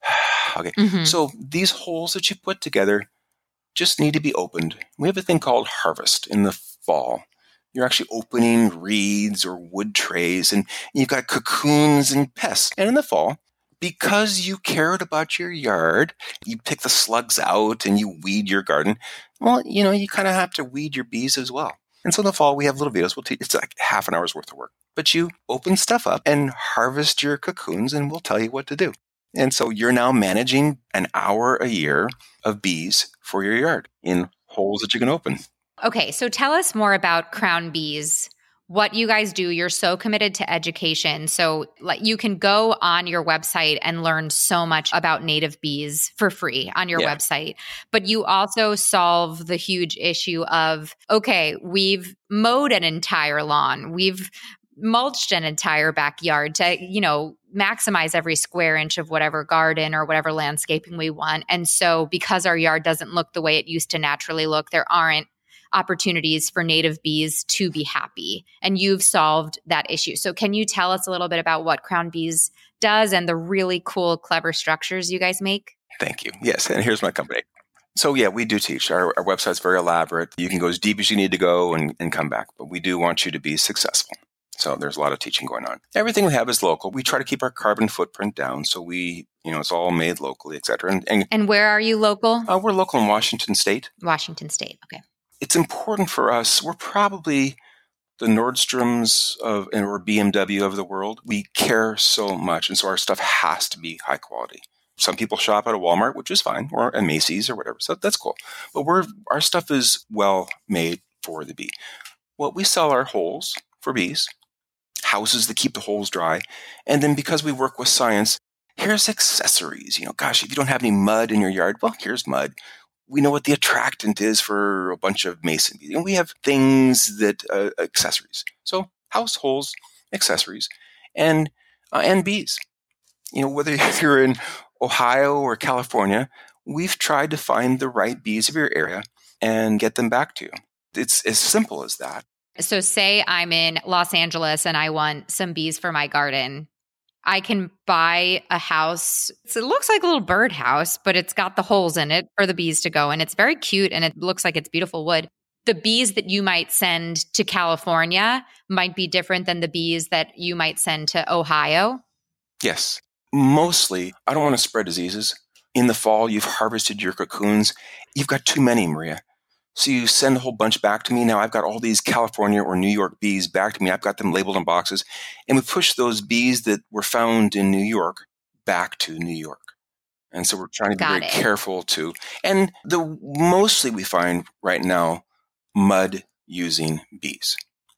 Okay,
Mm-hmm.
so these holes that you put together just need to be opened. We have a thing called harvest in the fall. You're actually opening reeds or wood trays, and you've got cocoons and pests. And in the fall, because you cared about your yard, you pick the slugs out and you weed your garden. Well, you know, you kind of have to weed your bees as well. And so in the fall, we have little videos. We'll teach, it's like half an hour's worth of work. But you open stuff up and harvest your cocoons, and we'll tell you what to do. And so you're now managing an hour a year of bees for your yard in holes that you can open.
Okay, so tell us more about Crown Bees. What you guys do, you're so committed to education. So like you can go on your website and learn so much about native bees for free on your
Yeah.
website. But you also solve the huge issue of, okay, we've mowed an entire lawn. We've mulched an entire backyard to, you know, maximize every square inch of whatever garden or whatever landscaping we want. And so because our yard doesn't look the way it used to naturally look, there aren't opportunities for native bees to be happy. And you've solved that issue. So can you tell us a little bit about what Crown Bees does and the really cool, clever structures you guys make?
Thank you. Yes, and here's my company. So yeah, we do teach. Our, our website's very elaborate. You can go as deep as you need to go and, and come back. But we do want you to be successful. So there's a lot of teaching going on. Everything we have is local. We try to keep our carbon footprint down. So we, you know, it's all made locally, et cetera. And, and
And where are you local?
uh, we're local in Washington State.
Washington State. Okay.
It's important for us. We're probably the Nordstroms of or B M W of the world. We care so much. And so our stuff has to be high quality. Some people shop at a Walmart, which is fine, or a Macy's or whatever. So that's cool. But we're our stuff is well made for the bee. Well, we sell our holes for bees, houses that keep the holes dry. And then because we work with science, here's accessories. You know, gosh, if you don't have any mud in your yard, well, here's mud. We know what the attractant is for a bunch of mason bees. And we have things that, uh, accessories. So house holes, accessories, and uh, and bees. You know, whether you're in Ohio or California, we've tried to find the right bees of your area and get them back to you. It's as simple as that.
So say I'm in Los Angeles and I want some bees for my garden. I can buy a house. So it looks like a little birdhouse, but it's got the holes in it for the bees to go in. It's very cute and it looks like it's beautiful wood. The bees that you might send to California might be different than the bees that you might send to Ohio.
Yes. Mostly, I don't want to spread diseases. In the fall, you've harvested your cocoons. You've got too many, Maria. So you send a whole bunch back to me. Now I've got all these California or New York bees back to me. I've got them labeled in boxes. And we push those bees that were found in New York back to New York. And so we're trying to be
Got
very
it.
careful too. And the mostly we find right now mud using bees.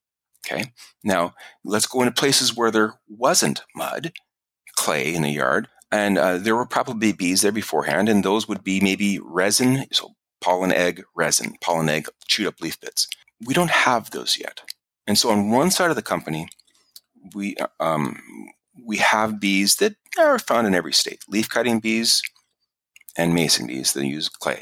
Okay. Now let's go into places where there wasn't mud, clay in the yard. And uh, there were probably bees there beforehand. And those would be maybe resin. So pollen egg resin, pollen egg chewed up leaf bits. We don't have those yet. And so on one side of the company, we um, we have bees that are found in every state, leaf cutting bees and mason bees that use clay.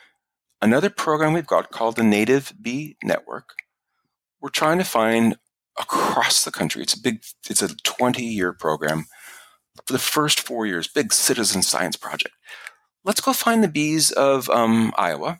Another program we've got called the Native Bee Network. We're trying to find across the country. It's a big, it's a twenty-year program. For the first four years, big citizen science project. Let's go find the bees of um, Iowa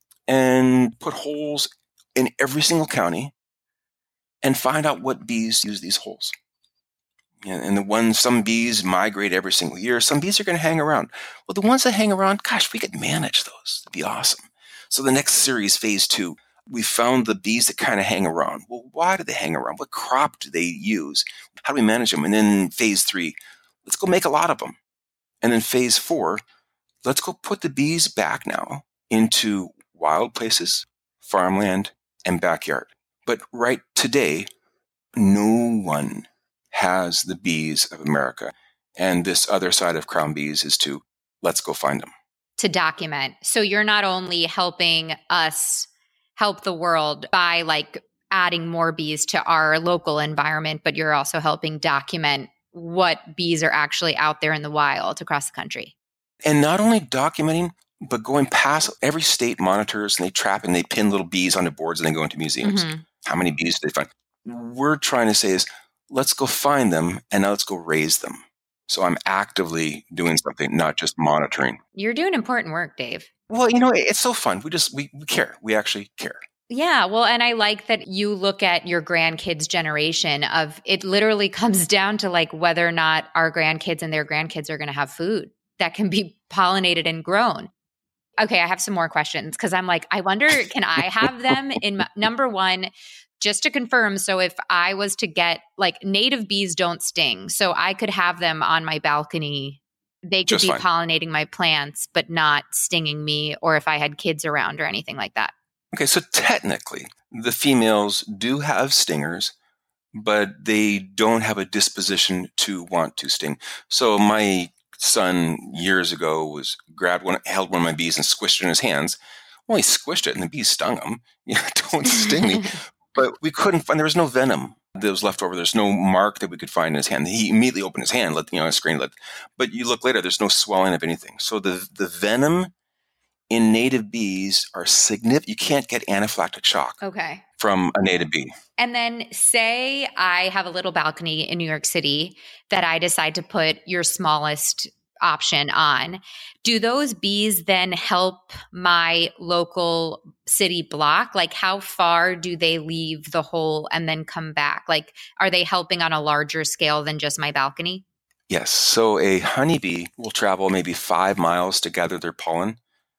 and put holes in every single county and find out what bees use these holes. And, and the ones, some bees migrate every single year. Some bees are going to hang around. Well, the ones that hang around, gosh, we could manage those. It'd be awesome. So the next series, phase two, we found the bees that kind of hang around. Well, why do they hang around? What crop do they use? How do we manage them? And then phase three, let's go make a lot of them. And then phase four, let's go put the bees back now into wild places, farmland, and backyard. But right today, no one has the bees of America. And this other side of Crown Bees is to let's go find them.
To document. So you're not only helping us help the world by like adding more bees to our local environment, but you're also helping document what bees are actually out there in the wild across the country.
And not only documenting, but going past every state monitors and they trap and they pin little bees onto boards and they go into museums.
Mm-hmm.
How many bees do they find? We're trying to say is, let's go find them and now let's go raise them. So I'm actively doing something, not just monitoring.
You're doing important work, Dave.
Well, you know, it's so fun. We just, we, we care. We actually care.
Yeah, well, and I like that you look at your grandkids' generation of it literally comes down to like whether or not our grandkids and their grandkids are going to have food that can be pollinated and grown. Okay, I have some more questions because I'm like, I wonder, can I have them in my, number one, just to confirm. So if I was to get like native bees don't sting, so I could have them on my balcony. They could
Just
be
fine.
pollinating my plants, but not stinging me, or if I had kids around or anything like that.
Okay, so technically, the females do have stingers, but they don't have a disposition to want to sting. So my son years ago was grabbed one, held one of my bees and squished it in his hands. Well, he squished it and the bees stung him. You know, don't sting me. But we couldn't find, there was no venom that was left over. There's no mark that we could find in his hand. He immediately opened his hand, let you know, his screen, let, but you look later, there's no swelling of anything. So the, the venom in native bees are significant. You can't get anaphylactic shock
Okay.
from a native bee.
And then say I have a little balcony in New York City that I decide to put your smallest option on. Do those bees then help my local city block? Like how far do they leave the hole and then come back? Like are they helping on a larger scale than just my balcony?
Yes. So a honeybee will travel maybe five miles to gather their pollen.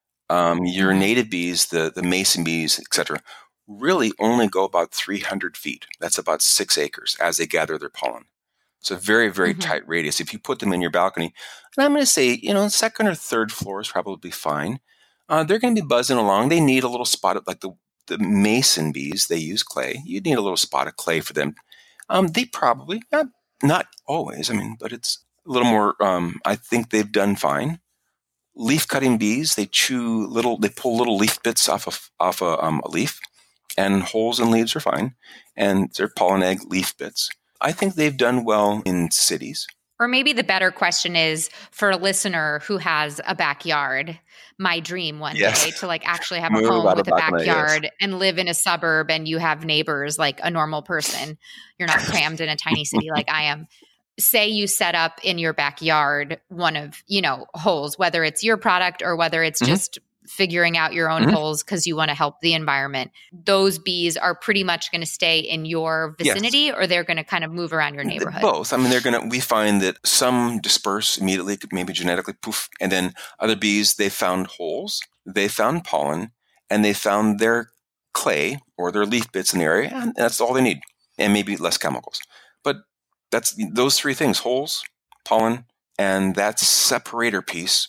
Um, your native bees, the, the mason bees, et cetera, really only go about three hundred feet. That's about six acres as they gather their pollen. It's a very, very
Mm-hmm.
tight radius. If you put them in your balcony, and I'm going to say, you know, second or third floor is probably fine. Uh, they're going to be buzzing along. They need a little spot of, like the, the mason bees, they use clay. You need a little spot of clay for them. Um, they probably, not, not always, I mean, but it's a little more, um, I think they've done fine. Leaf cutting bees, they chew little, they pull little leaf bits off of off a, um, a leaf, and holes in leaves are fine, and they're pollen egg leaf bits. I think they've done well in cities.
Or maybe the better question is for a listener who has a backyard, my dream one
Yes.
day to like actually have a
Move
home
out
with
of
a
balcony, yes.
backyard and live in a suburb and you have neighbors like a normal person. You're not crammed in a tiny city like I am. Say you set up in your backyard one of, you know, holes, whether it's your product or whether it's
Mm-hmm.
just figuring out your own
Mhm.
holes because you want to help the environment. Those bees are pretty much going to stay in your
Yes.
vicinity or they're going to kind of move around your neighborhood.
Both. I mean, they're going to, we find that some disperse immediately, maybe genetically, poof, and then other bees, they found holes, they found pollen, and they found their clay or their leaf bits in the area, and that's all they need, and maybe less chemicals. But that's those three things, holes, pollen, and that separator piece.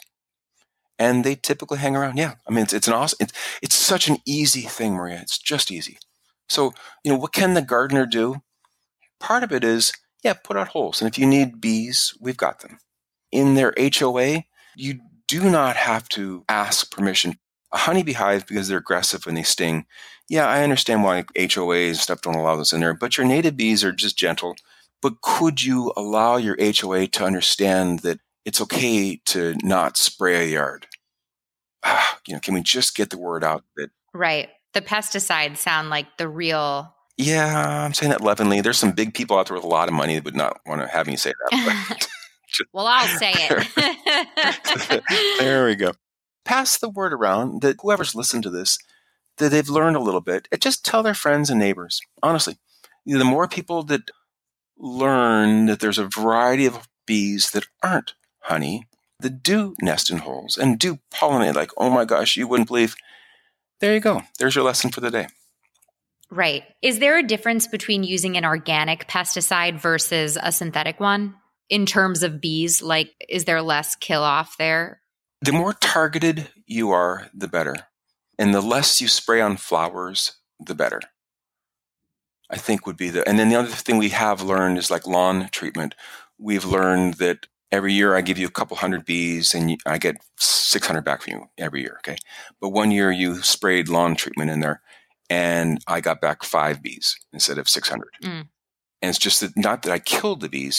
And they typically hang around. Yeah. I mean, it's, it's an awesome, it's, it's such an easy thing, Maria. It's just easy. So, you know, what can the gardener do? Part of it is, yeah, put out holes. And if you need bees, we've got them. In their H O A, you do not have to ask permission. A honeybee hive, because they're aggressive and they sting. Yeah, I understand why H O As and stuff don't allow this in there, but your native bees are just gentle. But could you allow your H O A to understand that it's okay to not spray a yard? Ah, you know, can we just get the word out that,
Right. The pesticides sound like the real.
yeah, I'm saying that lovingly. There's some big people out there with a lot of money that would not want to have me say that. But
Well, I'll say it.
there we go. Pass the word around that whoever's listened to this, that they've learned a little bit. And just tell their friends and neighbors. Honestly, you know, the more people that learn that there's a variety of bees that aren't honey, that do nest in holes and do pollinate, like, oh my gosh, you wouldn't believe. There you go. There's your lesson for the day.
Right. Is there a difference between using an organic pesticide versus a synthetic one in terms of bees? Like, is there less kill off there?
The more targeted you are, the better. And the less you spray on flowers, the better. I think would be the, and then the other thing we have learned is like lawn treatment. We've learned that every year I give you a couple hundred bees and you, I get six hundred back from you every year. Okay. But one year you sprayed lawn treatment in there and I got back five bees instead of six hundred.
Mm.
And it's just that not that I killed the bees.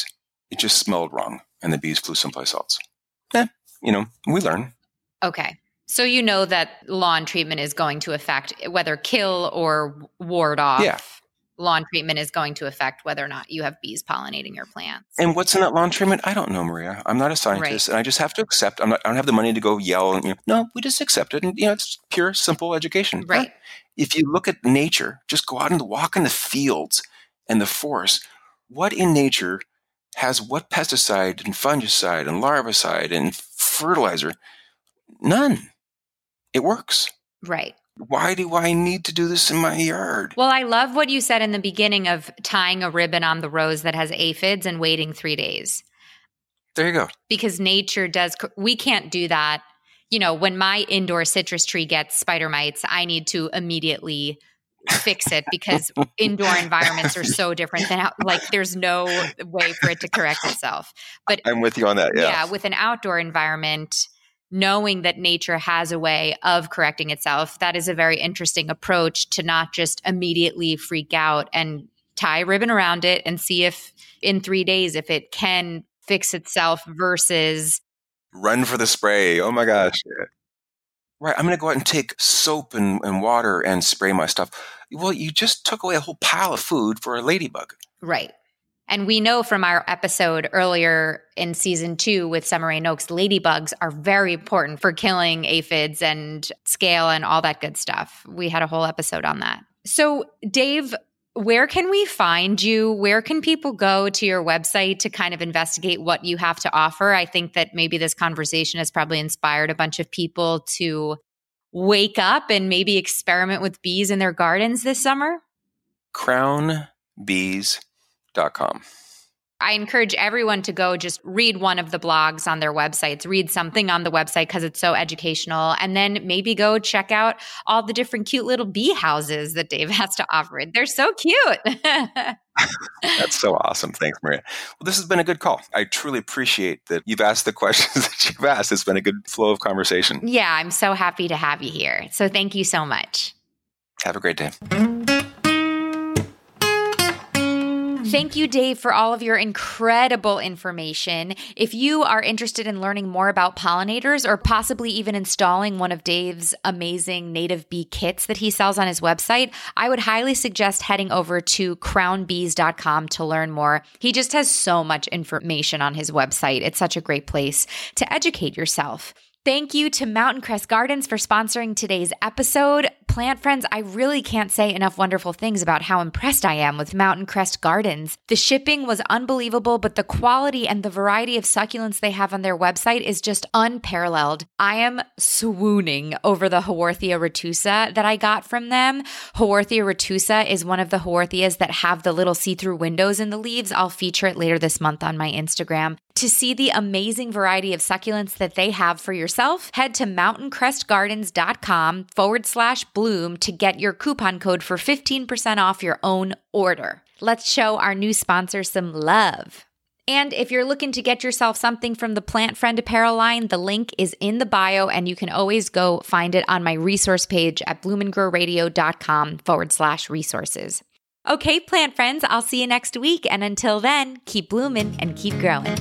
It just smelled wrong, and the bees flew someplace else. Eh, you know, we learn.
Okay. So you know that lawn treatment is going to affect whether kill or ward off.
Yeah.
Lawn treatment is going to affect whether or not you have bees pollinating your plants.
And what's in that lawn treatment? I don't know, Maria. I'm not a scientist,
Right.
and I just have to accept. I'm not, I don't have the money to go yell. And you know, no, we just accept it, and you know, it's pure, simple education.
Right.
Huh? If you look at nature, just go out and walk in the fields and the forest. What in nature has what pesticide and fungicide and larvicide and fertilizer? None. It works.
Right.
Why do I need to do this in my yard?
Well, I love what you said in the beginning of tying a ribbon on the rose that has aphids and waiting three days.
There you go.
Because nature does, we can't do that. You know, when my indoor citrus tree gets spider mites, I need to immediately fix it because indoor environments are so different than out, like there's no way for it to correct itself. But
I'm with you on that. Yeah.
yeah, with an outdoor environment, knowing that nature has a way of correcting itself, that is a very interesting approach to not just immediately freak out and tie a ribbon around it and see if in three days, if it can fix itself versus
Run for the spray. Oh my gosh. Right. I'm going to go out and take soap and, and water and spray my stuff. Well, you just took away a whole pile of food for a ladybug.
right. And we know from our episode earlier in season two with Summer Rain Oaks, ladybugs are very important for killing aphids and scale and all that good stuff. We had a whole episode on that. So, Dave, where can we find you? Where can people go to your website to kind of investigate what you have to offer? I think that maybe this conversation has probably inspired a bunch of people to wake up and maybe experiment with bees in their gardens this summer.
crown bees dot com.
I encourage everyone to go just read one of the blogs on their websites, read something on the website because it's so educational, and then maybe go check out all the different cute little bee houses that Dave has to offer. They're so cute.
That's so awesome. Thanks, Maria. Well, this has been a good call. I truly appreciate that you've asked the questions that you've asked. It's been a good flow of conversation.
Yeah, I'm so happy to have you here. So thank you so much.
Have a great day.
Thank you, Dave, for all of your incredible information. If you are interested in learning more about pollinators or possibly even installing one of Dave's amazing native bee kits that he sells on his website, I would highly suggest heading over to crown bees dot com to learn more. He just has so much information on his website. It's such a great place to educate yourself. Thank you to Mountain Crest Gardens for sponsoring today's episode. Plant friends, I really can't say enough wonderful things about how impressed I am with Mountain Crest Gardens. The shipping was unbelievable, but the quality and the variety of succulents they have on their website is just unparalleled. I am swooning over the Haworthia retusa that I got from them. Haworthia retusa is one of the Haworthias that have the little see-through windows in the leaves. I'll feature it later this month on my Instagram. To see the amazing variety of succulents that they have for yourself, head to mountain crest gardens dot com forward slash bloom to get your coupon code for fifteen percent off your own order. Let's show our new sponsor some love. And if you're looking to get yourself something from the Plant Friend apparel line, the link is in the bio and you can always go find it on my resource page at bloom and grow radio dot com forward slash resources. Okay, plant friends, I'll see you next week. And until then, keep blooming and keep growing.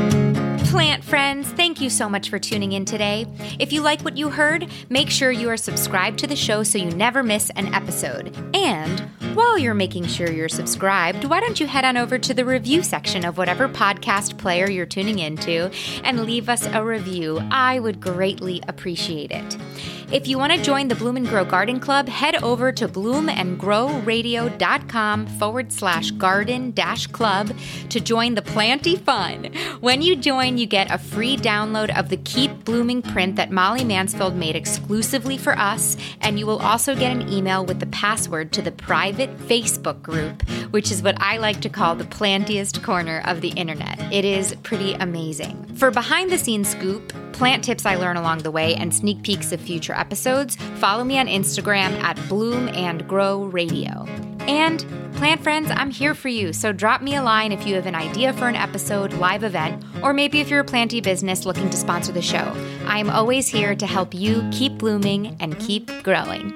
Plant friends, thank you so much for tuning in today. If you like what you heard, make sure you are subscribed to the show so you never miss an episode. And while you're making sure you're subscribed, why don't you head on over to the review section of whatever podcast player you're tuning into and leave us a review. I would greatly appreciate it. If you want to join the Bloom and Grow Garden Club, head over to bloom and grow radio dot com forward slash garden dash club to join the planty fun. When you join, you get a free download of the Keep Blooming print that Molly Mansfield made exclusively for us, and you will also get an email with the password to the private Facebook group, which is what I like to call the plantiest corner of the internet. It is pretty amazing. For behind-the-scenes scoop, plant tips I learn along the way, and sneak peeks of future episodes, follow me on Instagram at Bloom and Grow Radio. And plant friends, I'm here for you, so drop me a line if you have an idea for an episode, live event, or maybe if you're a planty business looking to sponsor the show. I am always here to help you keep blooming and keep growing.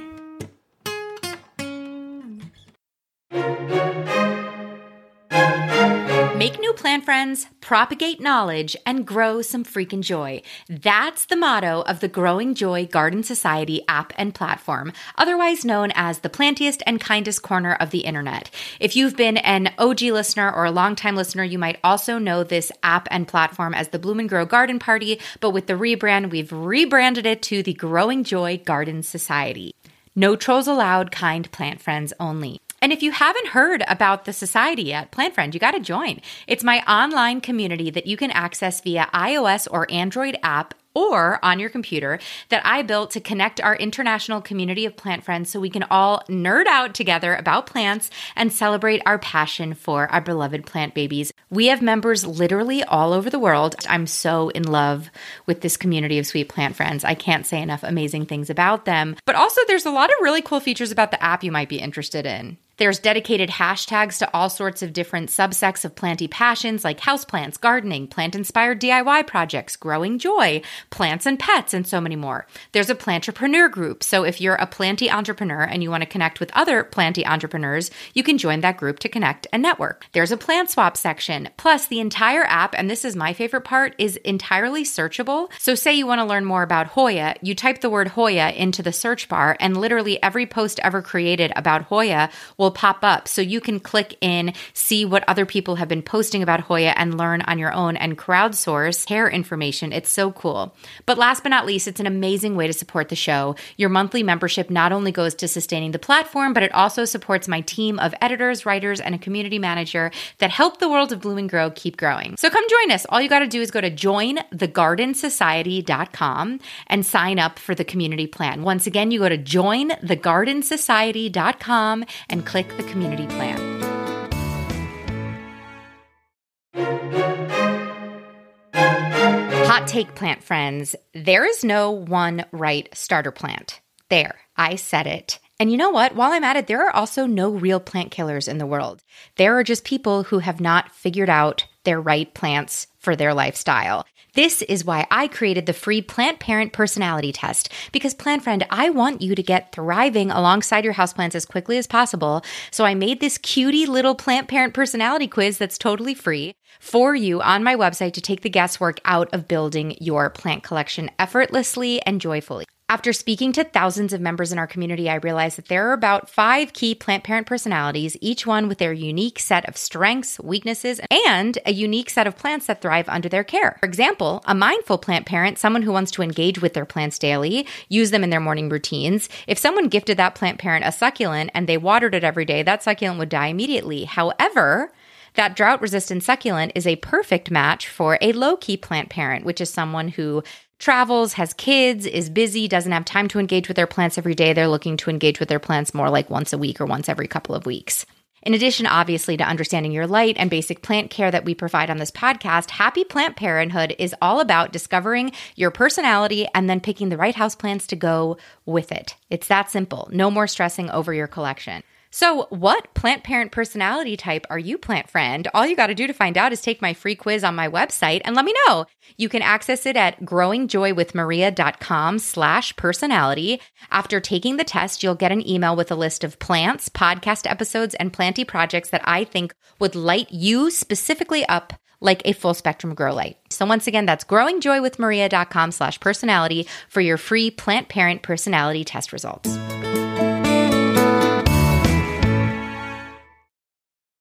Make new plants plant friends, propagate knowledge, and grow some freaking joy. That's the motto of the Growing Joy Garden Society app and platform, otherwise known as the plantiest and kindest corner of the internet. If you've been an O G listener or a longtime listener, you might also know this app and platform as the Bloom and Grow Garden Party, but with the rebrand, we've rebranded it to the Growing Joy Garden Society. No trolls allowed, kind plant friends only. And if you haven't heard about the society yet, Plant Friend, you got to join. It's my online community that you can access via iOS or Android app or on your computer that I built to connect our international community of plant friends so we can all nerd out together about plants and celebrate our passion for our beloved plant babies. We have members literally all over the world. I'm so in love with this community of sweet plant friends. I can't say enough amazing things about them. But also there's a lot of really cool features about the app you might be interested in. There's dedicated hashtags to all sorts of different subsects of planty passions like houseplants, gardening, plant-inspired D I Y projects, growing joy, plants and pets, and so many more. There's a plantrepreneur group, so if you're a planty entrepreneur and you want to connect with other planty entrepreneurs, you can join that group to connect and network. There's a plant swap section. Plus, the entire app, and this is my favorite part, is entirely searchable. So say you want to learn more about Hoya, you type the word Hoya into the search bar, and literally every post ever created about Hoya will pop up. So you can click in, see what other people have been posting about Hoya and learn on your own and crowdsource hair information. It's so cool. But last but not least, it's an amazing way to support the show. Your monthly membership not only goes to sustaining the platform, but it also supports my team of editors, writers, and a community manager that help the world of Bloom and Grow keep growing. So come join us. All you got to do is go to join the garden society dot com and sign up for the community plan. Once again, you go to join the garden society dot com and click the community plan. Hot take, plant friends. There is no one right starter plant. There, I said it. And you know what? While I'm at it, there are also no real plant killers in the world. There are just people who have not figured out their right plants for their lifestyle. This is why I created the free Plant Parent Personality Test. Because, Plant Friend, I want you to get thriving alongside your houseplants as quickly as possible. So I made this cutie little Plant Parent Personality quiz that's totally free for you on my website to take the guesswork out of building your plant collection effortlessly and joyfully. After speaking to thousands of members in our community, I realized that there are about five key plant parent personalities, each one with their unique set of strengths, weaknesses, and a unique set of plants that thrive under their care. For example, a mindful plant parent, someone who wants to engage with their plants daily, use them in their morning routines. If someone gifted that plant parent a succulent and they watered it every day, that succulent would die immediately. However, that drought-resistant succulent is a perfect match for a low-key plant parent, which is someone who travels, has kids, is busy, doesn't have time to engage with their plants every day. They're looking to engage with their plants more like once a week or once every couple of weeks. In addition, obviously, to understanding your light and basic plant care that we provide on this podcast, Happy Plant Parenthood is all about discovering your personality and then picking the right houseplants to go with it. It's that simple. No more stressing over your collection. So what plant parent personality type are you, plant friend? All you got to do to find out is take my free quiz on my website and let me know. You can access it at growingjoywithmaria.com slash personality. After taking the test, you'll get an email with a list of plants, podcast episodes, and planty projects that I think would light you specifically up like a full spectrum grow light. So once again, that's growingjoywithmaria.com slash personality for your free plant parent personality test results.